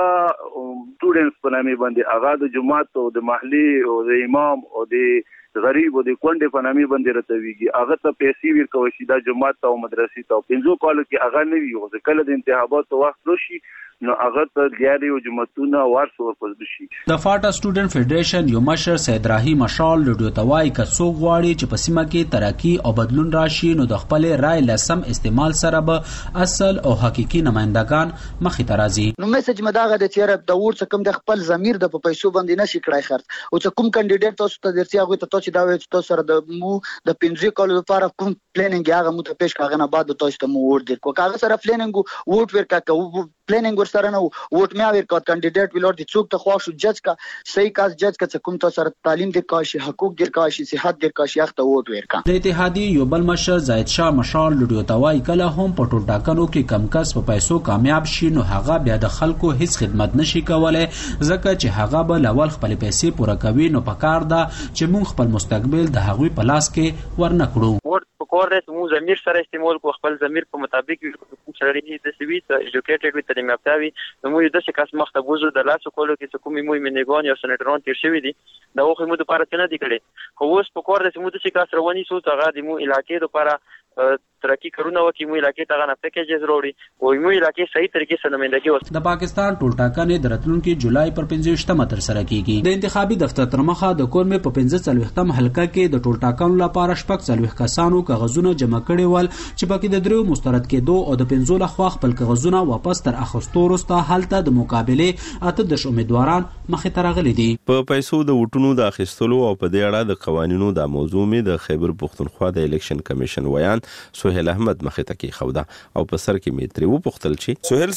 سټوډنټس په نامه باندې هغه د جماعت او د محلي او د امام او د غریب او د کونډې په نامه باندې راتويږي. هغه ته پیسې ورکوي شي د جماعت او مدرسې ته 15 کال کې هغه نه وي. کله د انتخاباتو وخت راشي نو هغه ته ګیاري او جماعتونه ورسو ورپسې شي. د فاټا سټوډنټ فدریشن یو مشر سید راهی مشال لډیو توای که څوک غواړي چې په سیمه کې ترقی او بدلون راشي نو د خپل رائے لسم استعمال سره به اصل او حقيقي نمائندگان مخې ته راځي. نو میسج مداغه د چیرې د ورڅ کم د خپل ضمیر د پیسو باندې نشي کړای خرڅ او چې کوم کاندیدټ تاسو ته درتي هغه ته چې دا وي چې تاسو سره د مو د 15 کال لپاره کوم پلانینګ هغه مو ته پیش کاغه نه بعد تاسو ته مو ورډ کو کاغه سره پلانینګ ووټ ورکا پلانینګ ور سره نه ووټ میا ورکا کاندیدټ ویلور دي څوک ته خوښ جج کا صحیح کاس جج کا کوم تاسو سره تعلیم د کاشي حقوق د کاشي صحت د کاشي اخته ووټ ورکا. د اتحادی یو بل مشر زاید شاه مشال لډیو توای کله هم په ټول ټاکنو کې کم کس په پیسو کامیاب شي نو هغه بیا د خلکو هیڅ خدمت نشي کولای ځکه چې هغه به لول خپل پیسې پوره کوي. نو پکار ده چې مونږ خپل مستقبل د هغوی په لاس کې ورنکړو. کور دې مو ضمیر سره استعمال کو خپل ضمیر په مطابق سړی د سوي ته ایجوکیټډ وي تعلیم یافته وي نو مو د څه کس مخته بوزو د لاسو کولو کې کومې مو منګون یا سنټرون تیر شوی دي دا خو مو د لپاره څه نه دی کړی خو اوس په کور دې مو د څه کس رواني سو ته غا د مو علاقې لپاره ترقی کړونه وکي مو علاقې ته غا پیکیجز وروړي او مو علاقې صحیح طریقې سره نمائندګي وکړي. د پاکستان ټول ټاکنې د راتلونکي جولای پر 15 تر سره کیږي. د انتخابي دفتر تر مخه د کورمه په 15 حلقه کې د ټول ټاکنو لپاره شپږ 40 کسانو کاغذونه جمع کړي ول چې پکې د درو مسترد کېدو او د 15 لخوا خپل کاغذونه واپس تر اخستو وروسته هلته د مقابله اته د امیدواران مخې ته راغلي دي. په پیسو د وټونو د اخیستلو او په دې اړه د قوانینو د موضوع می د خیبر پختونخوا د الیکشن کمیشن ویان سہیل احمد مخې ته کې خوده او په سر کې می تری و پختل چې سہیل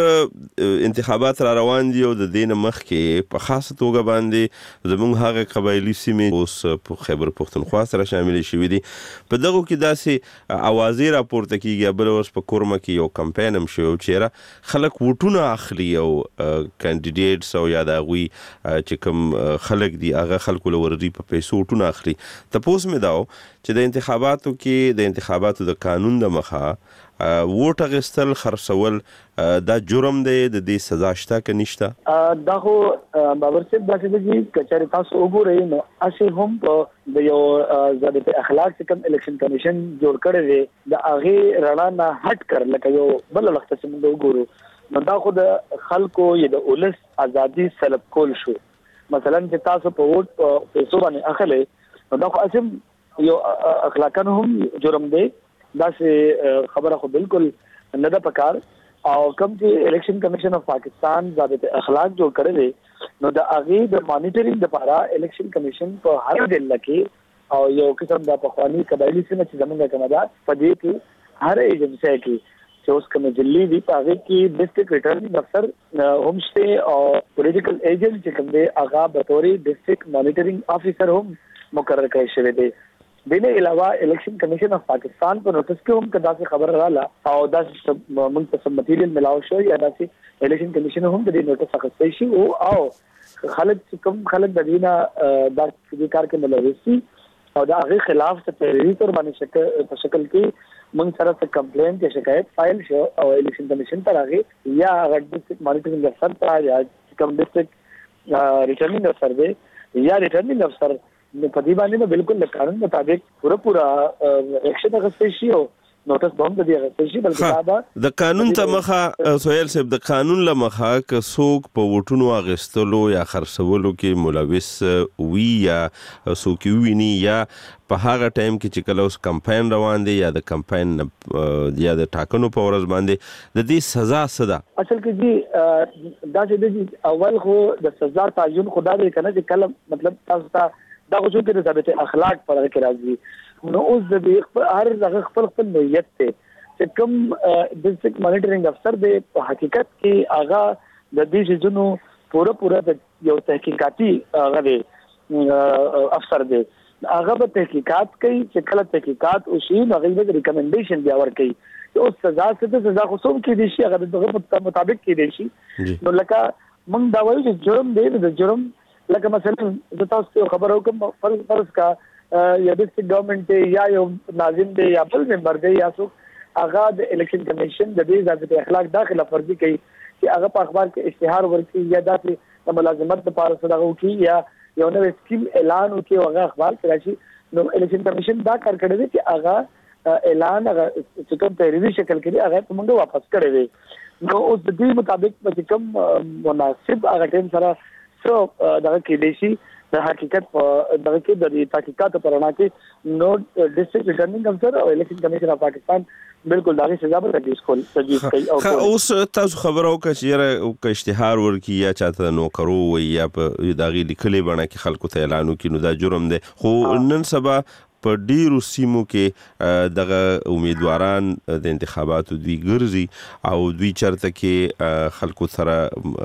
صاحب انتخابات را روان دي او د دین مخ کې په خاصه توګه باندې زموږ هغه قبایلی سیمې اوس په خیبر پختونخوا سره شامل شوي دي. په دغه کې داسې اوازې راپورته کیږي بل اوس په کورمه کې یو کمپاین هم شو چې خلک وټونه اخلي او کاندیدټس او یا د غوي چې کوم خلک دي هغه خلکو لوري په پیسو وټونه اخلي. تاسو مې داو چې د انتخاباتو کې د انتخاباتو د قانون د مخه ووټ اخیستل خرڅول دا جرم دی د دې سزا شته که نشته؟ دا خو بابر صاحب داسې دي چې کچاري تاسو وګورئ نو اسی هم د یو ضابط اخلاق چې کوم الیکشن کمیشن جوړ کړی دی د هغه رڼا نه هټ کړ لکه یو بل وخت چې موږ وګورو نو دا خو د خلکو یا د اولس ازادي سلب کول شو. مثلا چې تاسو په ووټ پیسو باندې اخلي نو دا خو اسیم یو اخلاقاً هم جرم دی. دا سه خبره خو بالکل نه ده پکار او کوم چې الیکشن کمیشن اف پاکستان ضابط اخلاق جوړ کړی دی نو د هغه د مانیټرینګ لپاره الیکشن کمیشن په هر ضلع کې او یو قسم د پخوانی قبایلی سیمه چې زمونږ کومه ده په دې کې هر ایجنسی کې چې اوس کوم ضلع دی په هغه کې ډیسټریکټ ریټرنینګ افسر ہوم سټے او پولیټیکل ایجنټ چې کوم دی هغه به توري ډیسټریکټ مانیټرینګ افسر هم مقرر کړی شوی دی. دینه علاوه الیکشن کمیشن اف پاکستان په نوټس کې هم کدا څه خبر رااله او دا موږ ته سم مټیریل ملاو شو یا دا چې الیکشن کمیشن هم د دې نوټس اخیستل شي او خلک کوم خلک د دینه د کار کې ملوث دي او دا هغه خلاف څه تحریری تور باندې په شکل کې موږ سره څه کمپلین کې شکایت فایل شو او الیکشن کمیشن ته راغی یا ډیسټریکټ مانیټرینګ افسر ته یا کوم ډیسټریکټ ریټرنینګ افسر دی یا ریټرنینګ افسر نو په دې باندې بالکل د قانون مطابق پورا ایکشن اخیستل شي او نوټس بوم د دې اخیستل شي بلکې د قانون ته مخه سہیل صاحب د قانون له مخه که څوک په وټونو اخیستلو یا خرڅولو کې ملوث وي یا څوک ویني یا په هغه ټایم کې چې کله اوس کمپاین روان دی یا د کمپاین یا د ټاکنو په ورځ باندې د دې سزا څه ده؟ اصل کې جی دا چې اول خو د سزا تعین خدا دې کنه چې کله مطلب تاسو ته دا خو چې د ضابط اخلاق په اړه کې راځي نو اوس د هر دغه خپل نیت ته چې کوم ډیسټریکټ مانیټرینګ افسر دی په حقیقت کې هغه د دې جنو پوره یو تحقیقاتي هغه دی افسر دی هغه په تحقیقات کوي چې کله تحقیقات او شی هغه د ریکمنډیشن دی ور کوي او سزا خو څوم کې دي شي هغه دغه مطابق کې دي شي نو لکه موږ دا وایو چې جرم دی د جرم لکه مثلا د تاسو خبرو کوم فرض کا یا د ګورنمنت یا یو ناظم دی یا بل ممبر دی یا څوک هغه د الیکشن کمیشن د دې ضابط اخلاق داخله فرضي کوي چې هغه په اخبار کې اشتهار ورکړي یا د ملازمت لپاره صدقه وکړي یا یو نوې سکیم اعلان وکړي هغه اخبار کې راشي نو الیکشن کمیشن دا کار کړی دی چې هغه اعلان هغه چې کوم تحریری شکل کې هغه په موږ واپس کړی دی نو اوس د دې مطابق په کوم مناسب هغه ټیم سره څو دغه کې دی شي د حقیقت دغه کې د تحقیقات په اړه کې نو ډیسټریکټ ریټرنینګ افسر او الیکشن کمیشن اف پاکستان بالکل دغه سزا به تجویز کوي او اوس تاسو خبرو چې اشتهار ورکی یا چاته نو کرو یا په دغه لیکلي بڼه کې خلکو ته اعلان وکړي نو دا جرم دی خو نن سبا په ډیرو سیمو کې دغه امیدواران د انتخاباتو دوی ګرځي او دوی چرته کې خلکو سره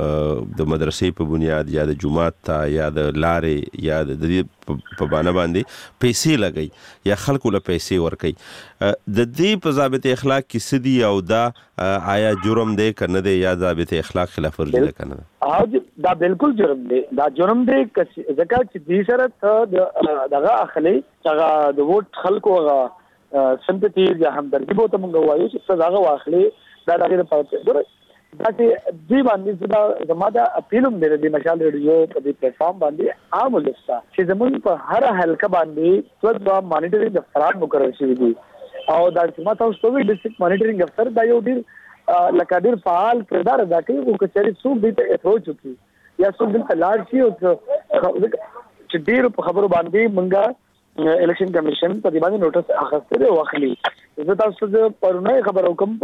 د مدرسې په بنیاد یا د جماعت ته یا د لارې یا د دې په باندې پیسې لګي یا خلکو له پیسې ورکي د دې په ضابط اخلاق کې سدي او دا آیا جرم دی کنه دی یا ضابط اخلاق خلاف ورزي ده کنه دا بالکل جرم دی دا جرم دی ځکه چې دې سره دغه اخلي هغه د ووټ خلکو هغه سمپتي یا همدردي به ته مونږ وایو چې هغه واخلي دا دغه لپاره دا چې دی باندې دا زماده اپیلوم دی د مشال ریډیو په دې پلیټ فارم باندې عام ولسته چې زموږ په هر حلقه باندې څو مانیټرینګ افسران مقرر شوي دي او دا چې ما تاسو ته ډیسټریکټ مانیټرینګ افسر دا یو ډیر لکه ډیر فعال کردار ادا کوي او کچاري څوک دې ته اپروچ وکړي یا څوک دې ته لاړ شي او چې ډیر په خبرو باندې مونږه الیکشن کمیشن په دې باندې نوټس اخیستل او اخلي زه تاسو ته پرونه خبرو کوم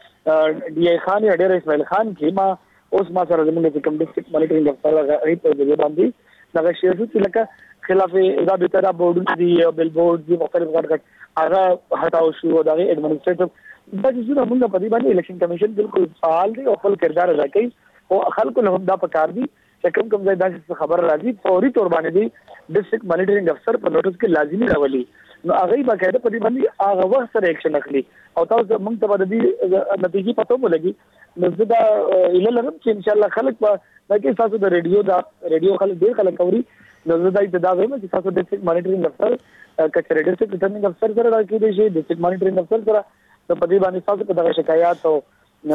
ډي اي خان یا ډیر اسماعیل خان کې ما اوس ما سره زموږ کوم ډیسټریکټ مانیټرینګ افسر هغه په دې باندې دا شی چې لکه خلاف ضابطه را بورډ دی بل بورډ دی مختلف غټ هغه هټاو شو دا ایڈمنسټریټیو دا چې موږ په دې باندې الیکشن کمیشن بالکل فعال دی او خپل کردار ادا کوي او خلکو له هم دا پکار دي چې کوم ځای دا خبر راځي فوري تور باندې دی ډیسټریکټ مانیټرینګ افسر په نوټس کې لازمي راولي نو هغه باقاعده په دې باندې هغه وخت سره اکشن اخلي او تاسو موږ ته د دې نتیجې پته ولګي نو زه دا اله لرم چې ان شاء الله خلک په دغه تاسو د ریډیو خلک ډیر خلک اوري نو زه دا ابتدا وایم چې تاسو د ډیسټریکټ مانیټرینګ افسر کچره ډیسټریکټ ریټرنینګ افسر سره راکې دي شي ډیسټریکټ مانیټرینګ افسر سره په دې باندې تاسو په دغه شکایات او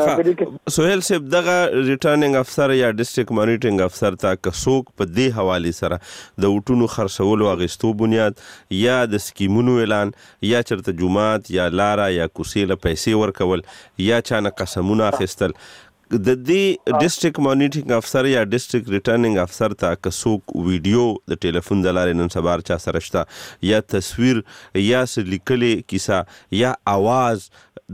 سہیل صاحب دغه ریټرنینګ افسر یا ډیسټریکټ مانیټرینګ افسر ته کڅوک په دې حواله سره د وټونو خرڅولو اغستو بنیاد یا د سکیمونو اعلان یا چرته جمعات یا لارا یا کوسیله پیسې ورکول یا چانه قسمونه اخیستل د دې ډیسټریکټ مانیټرینګ افسر یا ډیسټریکټ ریټرنینګ افسر ته کڅوک ویډیو د ټلیفون د لارې نن سبا چا سره شته یا تصویر یا لیکلې کیسه یا आवाज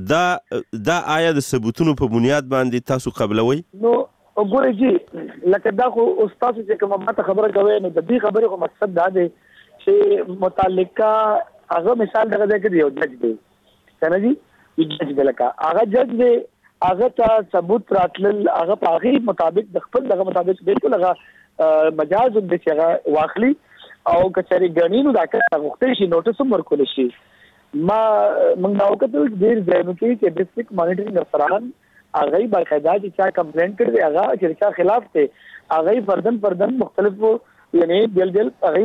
دا آیا د ثبوتونو په بنیاد باندې تاسو قبلوي نو وګورئ جی لکه دا خو استاد چې کومه ماته خبره کوي نو د دې خبرې خو مقصد دا دی چې متعلقه هغه مثال دغه ځای کې یو جج دی څنګه جی جج بلکا هغه جج دی هغه ته ثبوت راتلل هغه په هغه مطابق د خپل دغه مطابق بالکل هغه مجاز د چې هغه واخلي او کچاري غنینو دا کړه غوښتل شي نوټس ورکول شي ما موږ دا وکړل ډیر ځایونو کې چې ډیسټریکټ مانیټرینګ افسران هغه باقاعده چې چا کمپلینټ کړي هغه چې چا خلاف ته هغه فردن مختلف یعنی دل هغه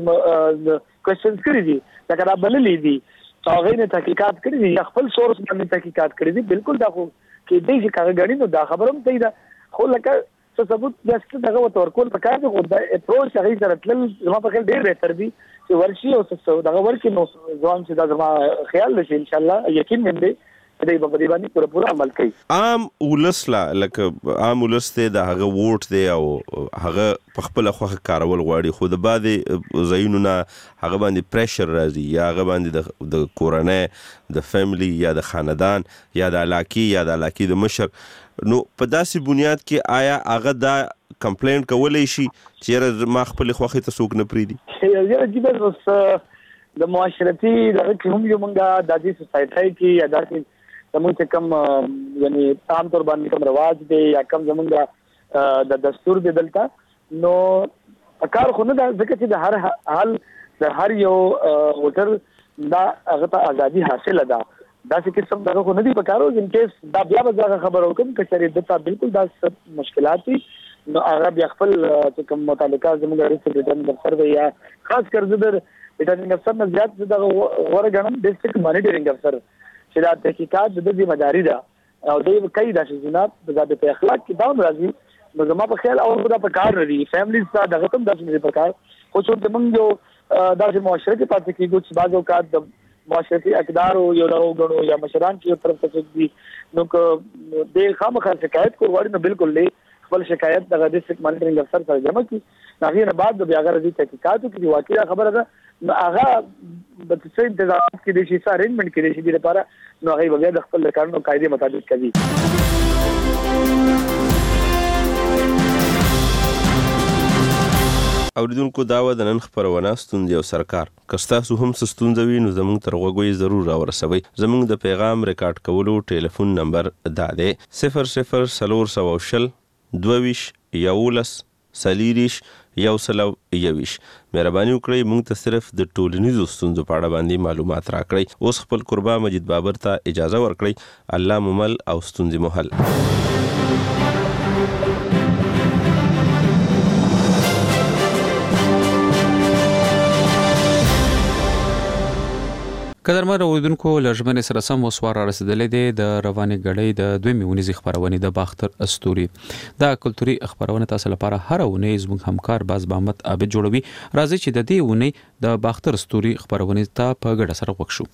کوېسچنز کړي دي دا بل لیدي هغه نه تحقیقات کړي دي خپل سورس باندې تحقیقات کړي دي بالکل دا خو کې دې چې کار غړي نو دا خبروم ته دا خو لکه څه ثبوت داسته دغه ورکول پکار دي خو دا اپروچ هغه سره تل زما په خیال ډیر بهتر دي چې ورشي او څه دغه ورکې نو ځوان چې دا زما خیال لشي ان شاء الله یقین مې دي دې په دې باندې پوره عمل کوي. عام ولسلا لکه عام ولسته د هغه ووټ دی او هغه په خپل خوخه کارول غواړي، خو د بعضې ځایونو نه هغه باندې پریشر راځي، یا هغه باندې د کورنۍ د فیملی یا د خاندان یا د علاقې د مشر، نو په داسې بنیاد کې آیا هغه دا کمپلینټ کولی شي چې ما خپل خوخه ته څوک نه پریدي؟ یو عجیب د معاشرتي دغه کې هم یو مونږه د دې سوسایټي کې یا داسې زموږ چې کوم یعنی عام طور باندې کوم رواج دی یا کوم زمونږ د دستور دی دلته، نو کار خو نه ده، ځکه چې د هر حال د هر یو ووټر دا هغه ته ازادي حاصله ده. داسې قسم دغه خو نه دي پکارو ان کیس دا بیا به دغه خبر وکم که چېرې دلته بالکل دا مشکلات دي، نو هغه بیا خپل چې کوم متعلقه زموږ ریټرنینګ افسر دی یا خاص کر زه در ریټرنینګ افسر نه زیات دغه غوره ګڼم ډسټرکټ مانیټرینګ افسر چې دا تحقیقات د دې ذمہداري ده او دوی کوي دا شزینات د ضابط اخلاق کې داون راځي. نو زما په خیال او دا په کار لري فیملیز دا دغه هم داسې په کار، خو چې موږ یو داسې معاشره کې پاتې کېږو چې بعض اوقات د معاشرتي اقدار یو راوګڼو یا مشران چې یو طرف ته دي، نو که د خامخا شکایت کول غواړي نو بالکل نه خپل شکایت د ډسټرکټ مانیټرینګ افسر سره جمع کړي، هغه نه بعد بیا هغه د تحقیقاتو کې واقعي خبره ده، نو هغه د څه انتظامات کې د شي سره ارینجمنت کې د شي لپاره، نو هغه بیا د خپل قانون او قاعده مطابق کوي. اوریدونکو دا و د نن خبرونه ستوندې او سرکار که ستاسو هم څه ستونزه وي نو زموږ تر غوږو یې ضرور راورسوئ. زموږ د پیغام ریکارډ کولو ټلیفون نمبر دا دی 00 22 11 40 121. مهرباني وکړئ موږ ته صرف د ټولنیزو ستونزو په اړه باندې معلومات راکړئ. اوس خپل قربا مجید بابر ته اجازه ورکړئ. الله مو مل او ستونزې مو حل. قدرمن اوریدونکو لژمن سره سم وسوار رسیدلې دي د رواني غړې د دوی میونیزي خبرونه د باختر استوري دا کلتوري خبرونه تاسو لپاره هر ونه زموږ همکار باز بامت عابد جوړوي. راځي چې د دې ونه د باختر استوري خبرونه ته په ګډه سره وښو.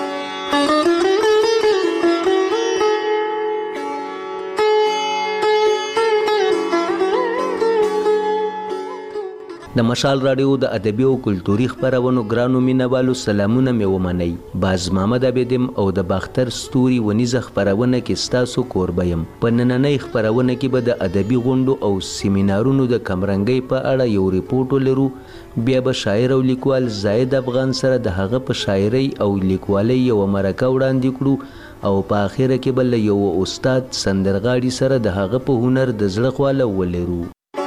د مشال رادیو د ادبي او کلتوري خبرونو ګرانو مینوالو سلامونه مې ومنئ. باز محمد عبدم او د باختر ستوري ونیزه خبرونه کې ستاسو کوربه یم. په نننۍ خبرونه کې به د ادبي غونډو او سیمینارونو د کمرنګۍ په اړه یو ریپورت ولرو. بیا به شاعر او لیکوال زاید افغان سره د هغه په شاعرۍ او لیکوالۍ یو مرکه وړاندې کړو او په اخره کې به له یو استاد سندرغاړي سره د هغه په هنر د زړه خواله ولرو.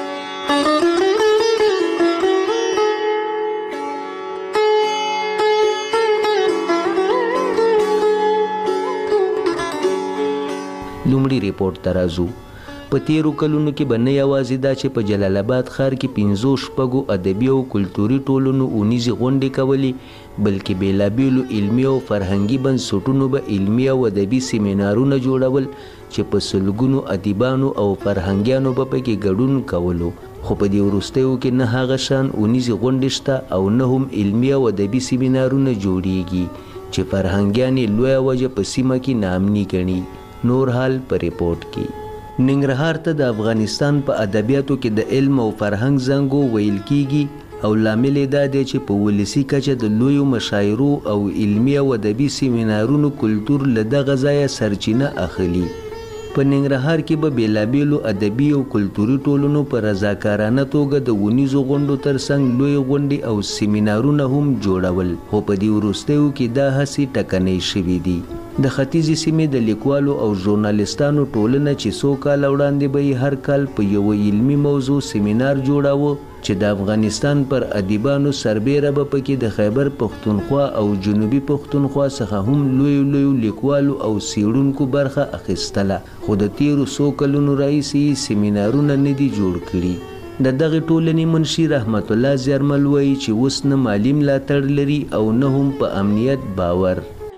لومړی ریپورت ته راځو. په تیرو کلونو کې به نه یوازې دا چې په جلال آباد ښار کې 15 ادبي او کلتوري ټولنو اونیزې غونډې کولې، بلکې بېلابېلو علمي او فرهنګي بنسټونو به علمي او ادبي سیمینارونه جوړول چې په سلګونو ادیبانو او فرهنګیانو به پکې ګډون کولو. خو په دې وروستیو کې نه هغه شان اونیزې غونډې شته او نه هم علمي او ادبي سیمینارونه جوړیږي چې فرهنګیان یې لویه وجه په سیمه کې ناامني ګڼي. نور حال په ریپورت کې. ننګرهار ته د افغانستان په ادبیاتو کې د علم او فرهنګ زنګو ویل کیږي او لامل دا دی چې په ولسی کچه د لویو مشاعرو او علمي او ادبي سیمینارونو کلتور له دغه ځایه سرچینه اخلي. په ننګرهار کې به بېلابېلو ادبي او کلتوري ټولنو په رضاکارانه توګه د ونیزو غونډو ترڅنګ لوی غونډې او سیمینارونه هم جوړول، خو په دې وروستیو کې دا هڅې ټکنۍ شوي دي. د ختیځې سیمې د لیکوالو او ژورنالیستانو ټولنه چې 100 کال وړاندې به یې هر کال په یو علمي موضوع سیمینار جوړاوه چې د افغانستان پر ادیبانو سربیره به پکې د خیبر پښتونخوا او جنوبي پښتونخوا څخه هم لوی لیکوالو او څیړونکو برخه اخیستله، خو د تیرو 100 کلونو راهیسې سیمینارونه نه دي جوړ کړي. د دغه ټولنې منشي رحمت الله زیرمل وایي چې اوس نه مالي ملاتړ لري او نه هم په امنیت باور.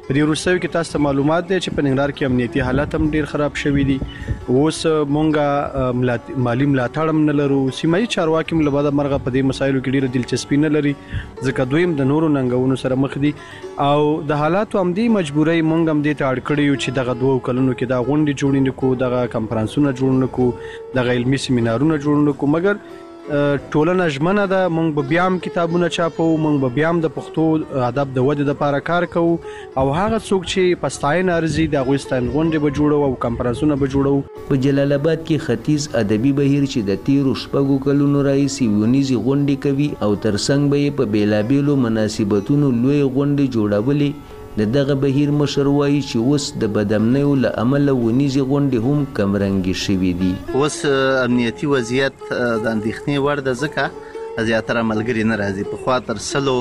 په دې وروستیو کې تاسو ته معلومات دی چې په ننګرهار کې امنیتي حالات هم ډیر خراب شوي دي. اوس مونږه مالی ملاتړ هم نه لرو. سیمایي چارواکي هم له بعده مرغه په دې مسایلو کې ډیره دلچسپي نه لري ځکه دوی هم د نورو ننګونو سره مخ دي او د حالاتو هم دی مجبورۍ مونږ هم دې ته اړ کړی یو چې دغه 2 کلونو کې دا غونډې جوړې نه کو, دغه کنفرانسونه جوړ نه کو, دغه علمي سیمینارونه جوړ نه کو. مګر ټولنه ژمنه ده مونږ به بیا هم کتابونه چاپو, مونږ به بیا هم د پښتو ادب د ودې لپاره کار کوو او هغه څوک چې په ستاینه ارزي د هغوی ستاینه غونډې به جوړو او کنفرانسونه به جوړو. په جلال آباد کې ختیځ ادبي بهیر چې د تیرو 6 کلونو راهیسې ونیزي غونډې کوي او ترڅنګ به یې په بیلابیلو مناسبتونو لوی غونډې جوړولې. دغه بهیر مشر وایي چې اوس د بدامنیو له امله ونیزي غونډې هم کمرنګې شوي دي. اوس امنیتي وضعیت د اندېښنې وړ ده ځکه زیاتره ملګري نه راځي. پخوا تر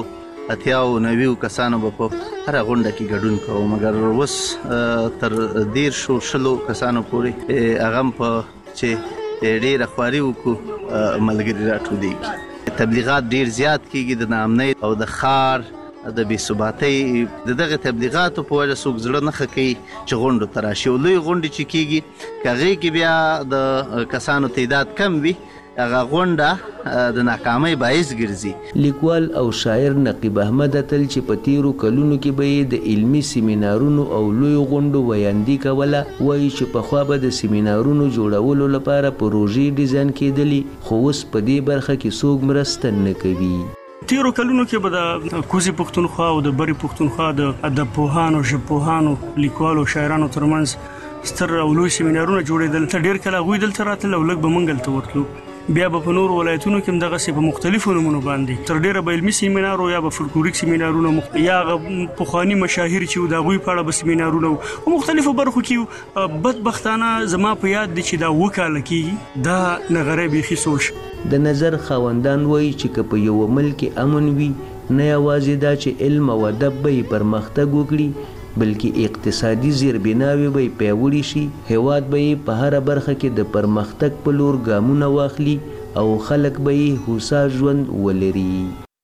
190 کسانو به په هره غونډه کې ګډون کوو, مګر اوس تر 100 کسانو پورې هغه په چې ډېره خواري وکړو ملګري راټولېږي. تبلیغات ډېر زیات کېږي د ناامنۍ او د ښار د بې ثباتۍ. دغه تبلیغاتو په وجه څوک زړه نه ښه کوي چې غونډو ته راشي او لوی غونډې چې کېږي که هغې کې بیا د کسانو تعداد کم وي هغه غونډه د ناکامۍ باعث ګرځي. لیکوال او شاعر نقیب احمد اتل چې په تیرو کلونو کې به یې د علمي سیمینارونو او لوی غونډو ویاندي کوله وایي چې پخوا به د سیمینارونو جوړولو لپاره پروژې ډیزاین کېدلې خو اوس په دې برخه کې څوک مرسته نه کوي. تیرو کلونو کې به د کوزي پښتونخوا او د بری پښتونخوا د ادب پوهانو, ژبپوهانو, لیکوالو, شاعرانو ترمنځ ستر او لوی سیمینارونه جوړېدل. ډېر کله هغوی دلته راتلل او لږ به موږ هلته ورتلو. بیا به په نورو ولایتونو کې هم دغسې په مختلفو نومونو باندې تر ډېره به علمي سیمینار یا به فولکلوریک سیمینارونه یا هغه پخواني مشاهیر چې وو د هغوی په اړه به سیمینارونه وو په مختلفو برخو کې. بدبختانه زما په یاد دی چې دا 2 کاله کېږي دا نغری بیخي سوړ شو. د نظر خاوندان وایي چې که په یو ملک امن وي نه یوازې دا چې علم او ادب به یې پرمختګ وکړي بلکې اقتصادي زیربناوې به یې پیاوړي شي, هیواد به یې په هره برخه کې د پرمختګ په لور ګامونه واخلي او خلک به یې هوسا ژوند ولري.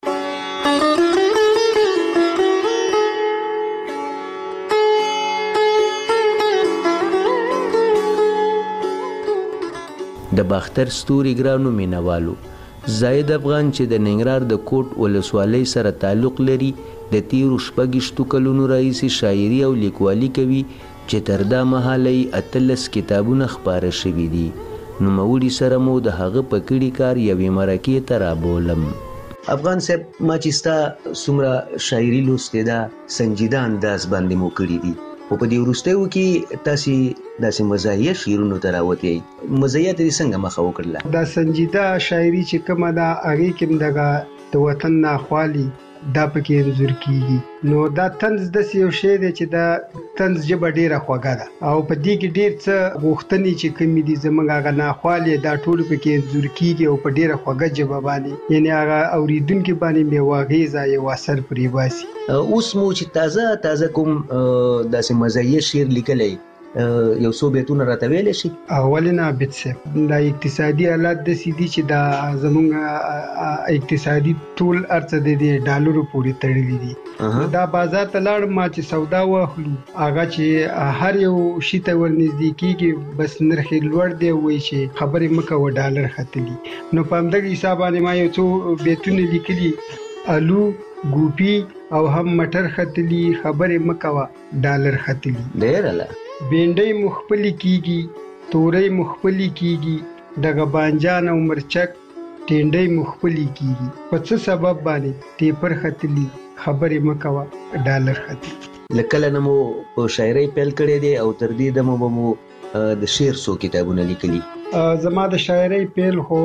د باختر ستوري ګرانو مینوالو, زاید افغان چې د ننګرهار د کوټ ولسوالۍ سره تعلق لري د تیرو 6 کلونو راهیسې شاعري او لیکوالي کوي چې تر دا مهاله یې 18 کتابونه خپاره شوي دي. نوموړي سره مو د هغه په کړي کار یوې مرکې ته رابولم. افغان صاحب, ما چې ستا څومره شاعري لوستې ده سنجیده انداز باندې مو کړي دي او په دې وروستیو کې تاسې داسې مزاحیه شعرونو ته راوتئ. مزاحیه ته دې څنګه مخه وکړله؟ دا سنجیده شاعري چې کومه ده هغې کې دغه د وطن ناخوالي دا پکې انځور کیږي. نو دا طنز داسې یو شی دی چې دا طنز ژبه ډېره خوږه ده او په دې کې ډېر څه غوښتنې چې کومې دي زموږ هغه ناخوالې دا ټول پکې انځور کیږي او په ډېره خوږه ژبه باندې یعنې هغه اورېدونکي باندې بې واغېزه یو اثر پرې باسي. اوس مو چې تازه کوم داسې مزاحیه شعر لیکلی یو څو بیتونه راته ویلی شي؟ اولنا بیت صاحب, دا اقتصادي حالات داسې دي چې دا زموږ اقتصادي ټول ارڅه د ډالرو پورې تړلي دي. دا بازار ته لاړم ما چې سودا واخلو هغه چې هر یو شي ته ورنږدې کېږي بس نرخ یې لوړ دی وایي چې خبرې مه کوه ډالر ختلي. نو په همدغه حساب باندې ما یو څو بیتونه لیکلي, الو ګوپي او هم مټر ختلي, خبرې مه کوه ډالر ختلي. ډېره له بینډۍ مخپلی کیږي, تورۍ مخپلی کیږي, دغه بانجان او مرچک ټینډۍ مخپلی کیږي, په څه سبب باندې ټیپر ختلی, خبرې مه کوه ډالر ختلی. له کله نه مو په شاعرۍ پیل کړی دی او تر دې دمه به مو د شعر څو کتابونه لیکلي؟ زما د شاعرۍ پیل خو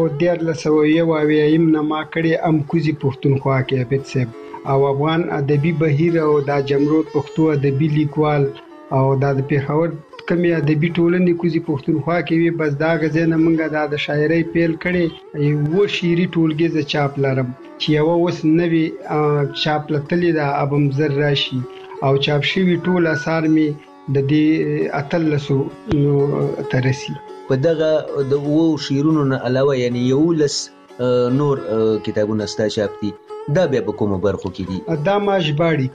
1991 نه ما کړی ام کوزي پښتونخوا کې عبید صاحب او افغان ادبي بهیر او دا جمرود پښتو ادبي لیکوال او دا د پیښور کمې ادبي ټولنې کوزي پښتونخوا کې وي. بس دا غځې نه موږ دا د شاعرۍ پیل کړی. یو شعري ټولګې زه چاپ لرم چې یوه اوس نوې چاپ لتلې ده, ابم زر راشي او چاپ شوي ټول اثار مې د دې 18 ته رسي. په دغه د 2 شعرونو نه علاوه یعنی 11 نور کتابونه ستا چاپ دي, دا بیا په کومو برخو کې دي؟ دا ما ژباړې کړي,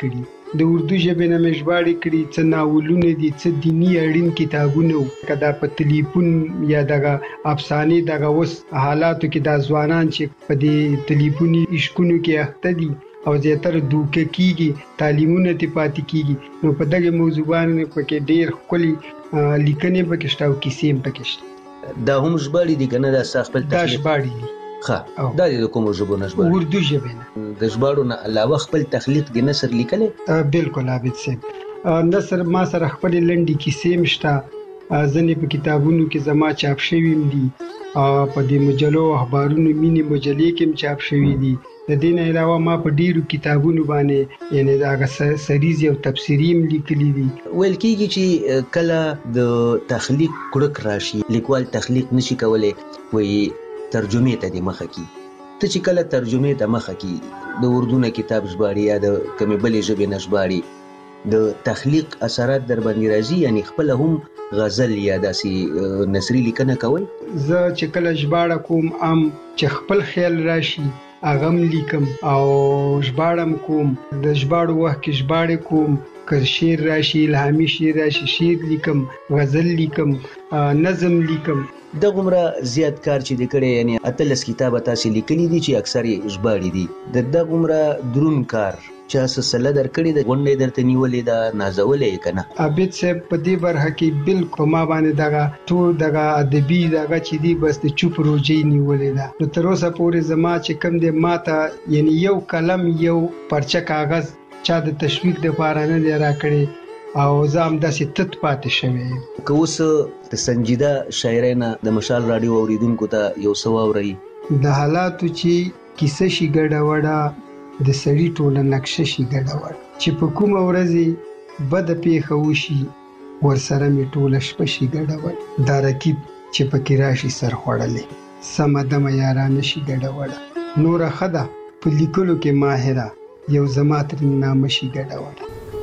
د اردو ژبې نه مې ژباړې کړي، څه ناولونه دي، څه دیني اړین کتابونه که دا په تلیفون یا دغه افسانې دغه اوس حالاتو کې دا ځوانان چې په دې تلیفوني عشقونو کې اخته دي او زیاتره دوکه کیږي، تعلیمونه تی پاتې کیږي، نو په دغه موضوع باندې پکې ډېر ښکلي لیکنې پکې شته او کیسې هم پکې شته. دا هم ژباړې دي که نه؟ دا ستا خپل دا ژباړې دي. ښه، دا دې د کومو ژبو نه ژباړې؟ اردو ژبې نه. د ژباړو نه علاوه خپل تخلیق د نثر لیکلی؟ بالکل عابد صاحب، نثر ما سره خپلې لنډې کیسې هم شته، ځینې په کتابونو کې زما چاپ شوي هم دي، په دې مجلو او اخبارونو مینې مجلې کې هم چاپ شوي دي. د دې نه علاوه ما په ډیرو کتابونو باندې یعنې د هغه سریز او تفسیري هم لیکلي دي. ویل کېږي چې کله د تخلیق کړک راشي، لیکوال تخلیق نشي کولی، وایي ترجمې ته دې مخه کړي. ته چې کله ترجمې ته مخه کړي، د اردو نه کتاب ژباړي یا د کومې بلې ژبې نه ژباړي، د تخلیق اثرات در باندې راځي؟ یعنی خپله هم غزل یا داسې نثري لیکنه کوئ؟ زه چې کله ژباړه کوم چې خپل خیال راشي هغه هم لیکم او ژباړه کوم. د ژباړو وخت کې ژباړې کوم، که شعر راشي، الهامي شعر راشي، شعر لیکم، غزل لیکم، نظم لیکم. دغومره زیات کار چې دې کړی، یعنی 18 کتابه تاسې لیکلي دي چې اکثر یې ژباړي دي، د دغومره دروند کار چا څه سله درکړې ده؟ غونډه یې درته نیولې ده، نازولې یې که نه؟ عابد صاحب په دې برخه کې بالکل ما باندې دغه ټول دغه ادبي دغه چې دی بس د چوپ روجې نیولې ده. نو تر اوسه پورې زما چې کوم دی ماته یعنی یو قلم یو پرچه کاغذ چا د تشویق دپاره نه دی راکړی او زه همداسې تت پاتې شوی یم. که اوس د سنجیده شاعرۍ نه د مشال راډیو اورېدونکو ته یو څه واورئ؟ د حالاتو چې کیسه شي ګډه وډه، د سړي ټوله نقشه شي ګډه وډه، چې په کومه ورځې بده پیښه وشي ورسره مې ټوله شپه شي ګډه وډه، دا رقیب چې پکې راشي سر خوړلی، سمه دمه یارانه شي ګډه وډه، نوره ښه ده په لیکلو کې ماهره، یو زما ترې نامه شي ګډه وډه.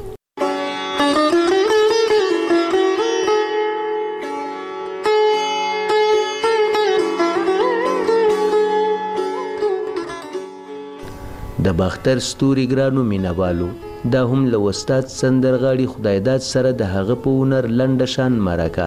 د باختر ستوري ګرانو مینوالو، دا هم له استاد سندرغاړي خدایداد سره د هغه په هنر لنډه شان مرکه.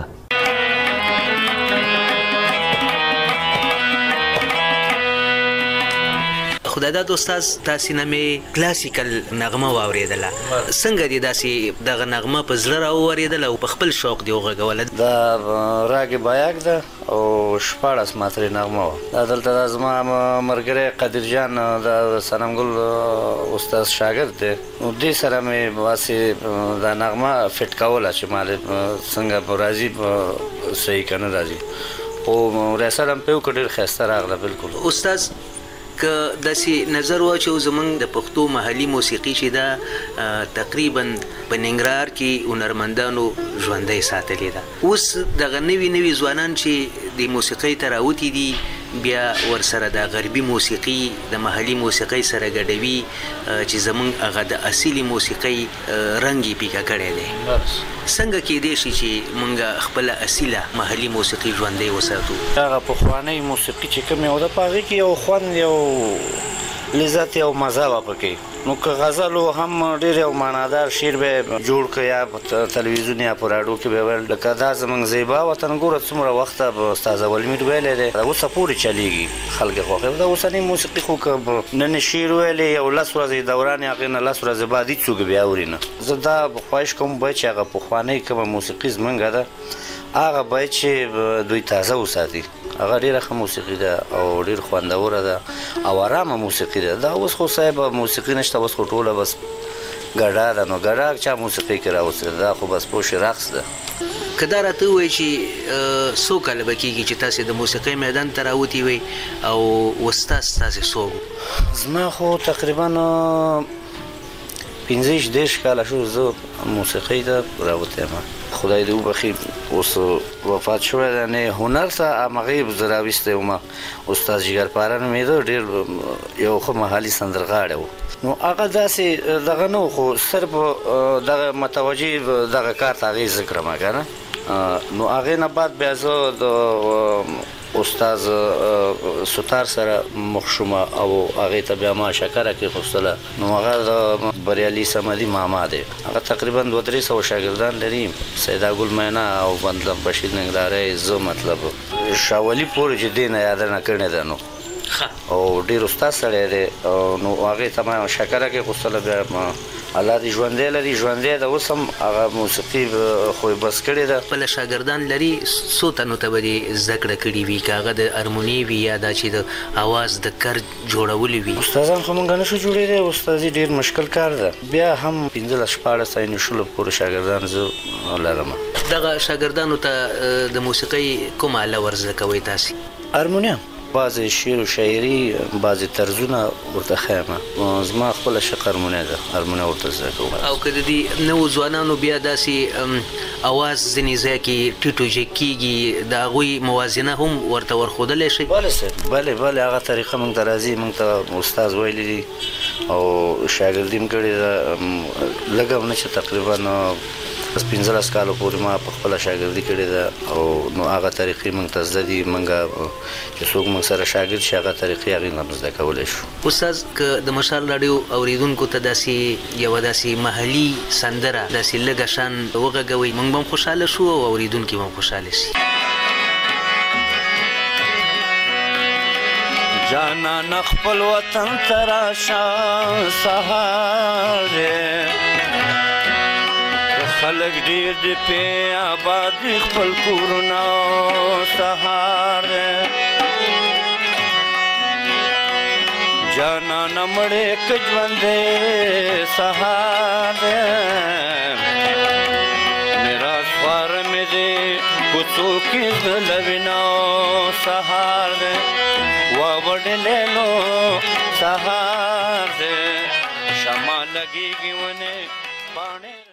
خدایداد استاد، تاسې نه مې کلاسیکل نغمه واورېدله، څنګه دې داسې دغه نغمه په زړه راوورېدله او په خپل شوق دې وغږوله؟ دا راګ بایاک ده او 14 ماترې نغمه وه. دا دلته دا زما ملګری قدیر جان د صنمګل استاد شاګرد دی، نو دې سره مې واسې دا نغمه فټ کوله چې مالې څنګه راځي صحیح که نه راځي، خو ریاست هم پې وکړه، ډېر ښایسته راغله. بالکل استاد، که داسې نظر واچو زمونږ د پښتو محلي موسیقي چې ده تقریبا په ننګرهار کې هنرمندانو ژوندۍ ساتلې ده، اوس دغه نوي ځوانان چې د موسیقۍ ته راوتي دي بیا ورسره د غربي موسیقي د محلي موسیقۍ سره ګډوي چې زمونږ هغه د اصلي موسیقۍ رنګ یې پیکه کړی دی. څنګه کېدی شي چې مونږ خپله اصیله محلي موسیقي ژوندۍ وساتو؟ هغه پخوانۍ موسیقي چې کومې وه په هغې کې یو خوند، یو لذت، یو مزه وه پکې. نو که غزل هم ډېر یو معنادار شعر به جوړ کړه یا په تلویزیون یا په راډیو کې به ویل، لکه دا زموږ زیبا وطن ګوره څومره وخته به استاد اولمیر ویلی دی، دا اوسه پورې چلیږي، خلک یې خوښوي. دا اوسنۍ موسیقي خو که نن شعر ویلی یو 10 ورځې دوران یې هغې نه 10 ورځې بعد هېڅوک بیا اوري نه. زه دا خواهش کوم باید چې هغه پخوانۍ کومه موسیقي زموږ ده هغه باید چې دوی تازه وساتي. هغه ډېره ښه موسیقي ده او ډېر خوندوره ده او ارامه موسیقي ده. دا اوس خو صاحب موسیقي نشته، اوس خو ټوله بس ګډا ده. نو ګډا چا موسیقي کې راوستل، دا خو بس پوه شي رقص ده. که دا راته ووایي چې څو کاله به کېږي چې تاسې د موسیقۍ میدان ته راوتي وئ او استاد ستاسې څوک و؟ زما خو تقریبا 15-20 کاله شو زه موسیقۍ ته راوتی یم. خدای دې وبخي اوس وفات شوی دی، نه هنر ته همغې زه راویستی وم. استاد جګرپاره نومېده، ډېر یو ښه محلي سندرغاړی و. نو هغه داسې دغه نه و، خو صرف دغه متوجه دغه کار ته هغې زه کړم که نه. نو هغې نه بعد بیا زه د استاد ستار سره مخشومه او هغه ته بیا ما شکر کې خوستله نو هغه بریالي سمدي ماما دی هغه تقریبا 200 شاګردان لري سیدا ګل مینا او بندلم بشیر ننګدارې زه مطلب شاولي پورې چې دینه یاد نه کړنه ده نو او ډیر استاد سره دی نو هغه ته ما شکر کې خوستله بیا الله دې ژوندې لري ژوندې د اوسم هغه موسیقي خو بس کړی ده بل شاګردان لري سوته نو ته به زکړه کړی وی کاغه د هارمونی وی یا د چې د आवाज د کر جوړول وی استادان خو مونږ نه شو جوړې دي استاد ډیر مشکل کار ده بیا هم 15 ساين شول پور شاګردان زه لرم دغه شاګردانو ته د موسیقي کومه علاوه ورزده کوي تاسو هارمونیم بعض شعر و شاعري بعض طرزونه ورته خیمه زما خپل شقرمونه ده هارمونه ورته زده کوم او کله دي نو ځوانانو بیا داسي आवाज ځنی ځکه ټیټو جکیږي دا غوي موازنه هم ورته ورخودل شي بله هغه طریقه مونږ درازي مونږ ته استاد ویلي او شاګردیم کړي دا لګم نشه تقریبا 15 کالو پورې ما په خپل شاګردي کړې ده او نو هغه طریقې مونږ ته زده دي مونږ چې څوک مونږ سره شاګرد شي هغه طریقې هغه نه زده کولای شو استاد که د مشال رادیو اوریدونکو ته داسي محلي سندره داسي لګشان وغږوي مونږ هم خوشاله شو او اوریدونکو هم خوشاله شي جانا نخپل وطن تراشا سهار خلق ډیر دی په آباد خپل کورونه سهار جانا نمړې کجوندې سهار میرا سوار مې دې کوڅو کې لوینو سهار وا وړلې نو سهار شمع لګيږي ونه باندې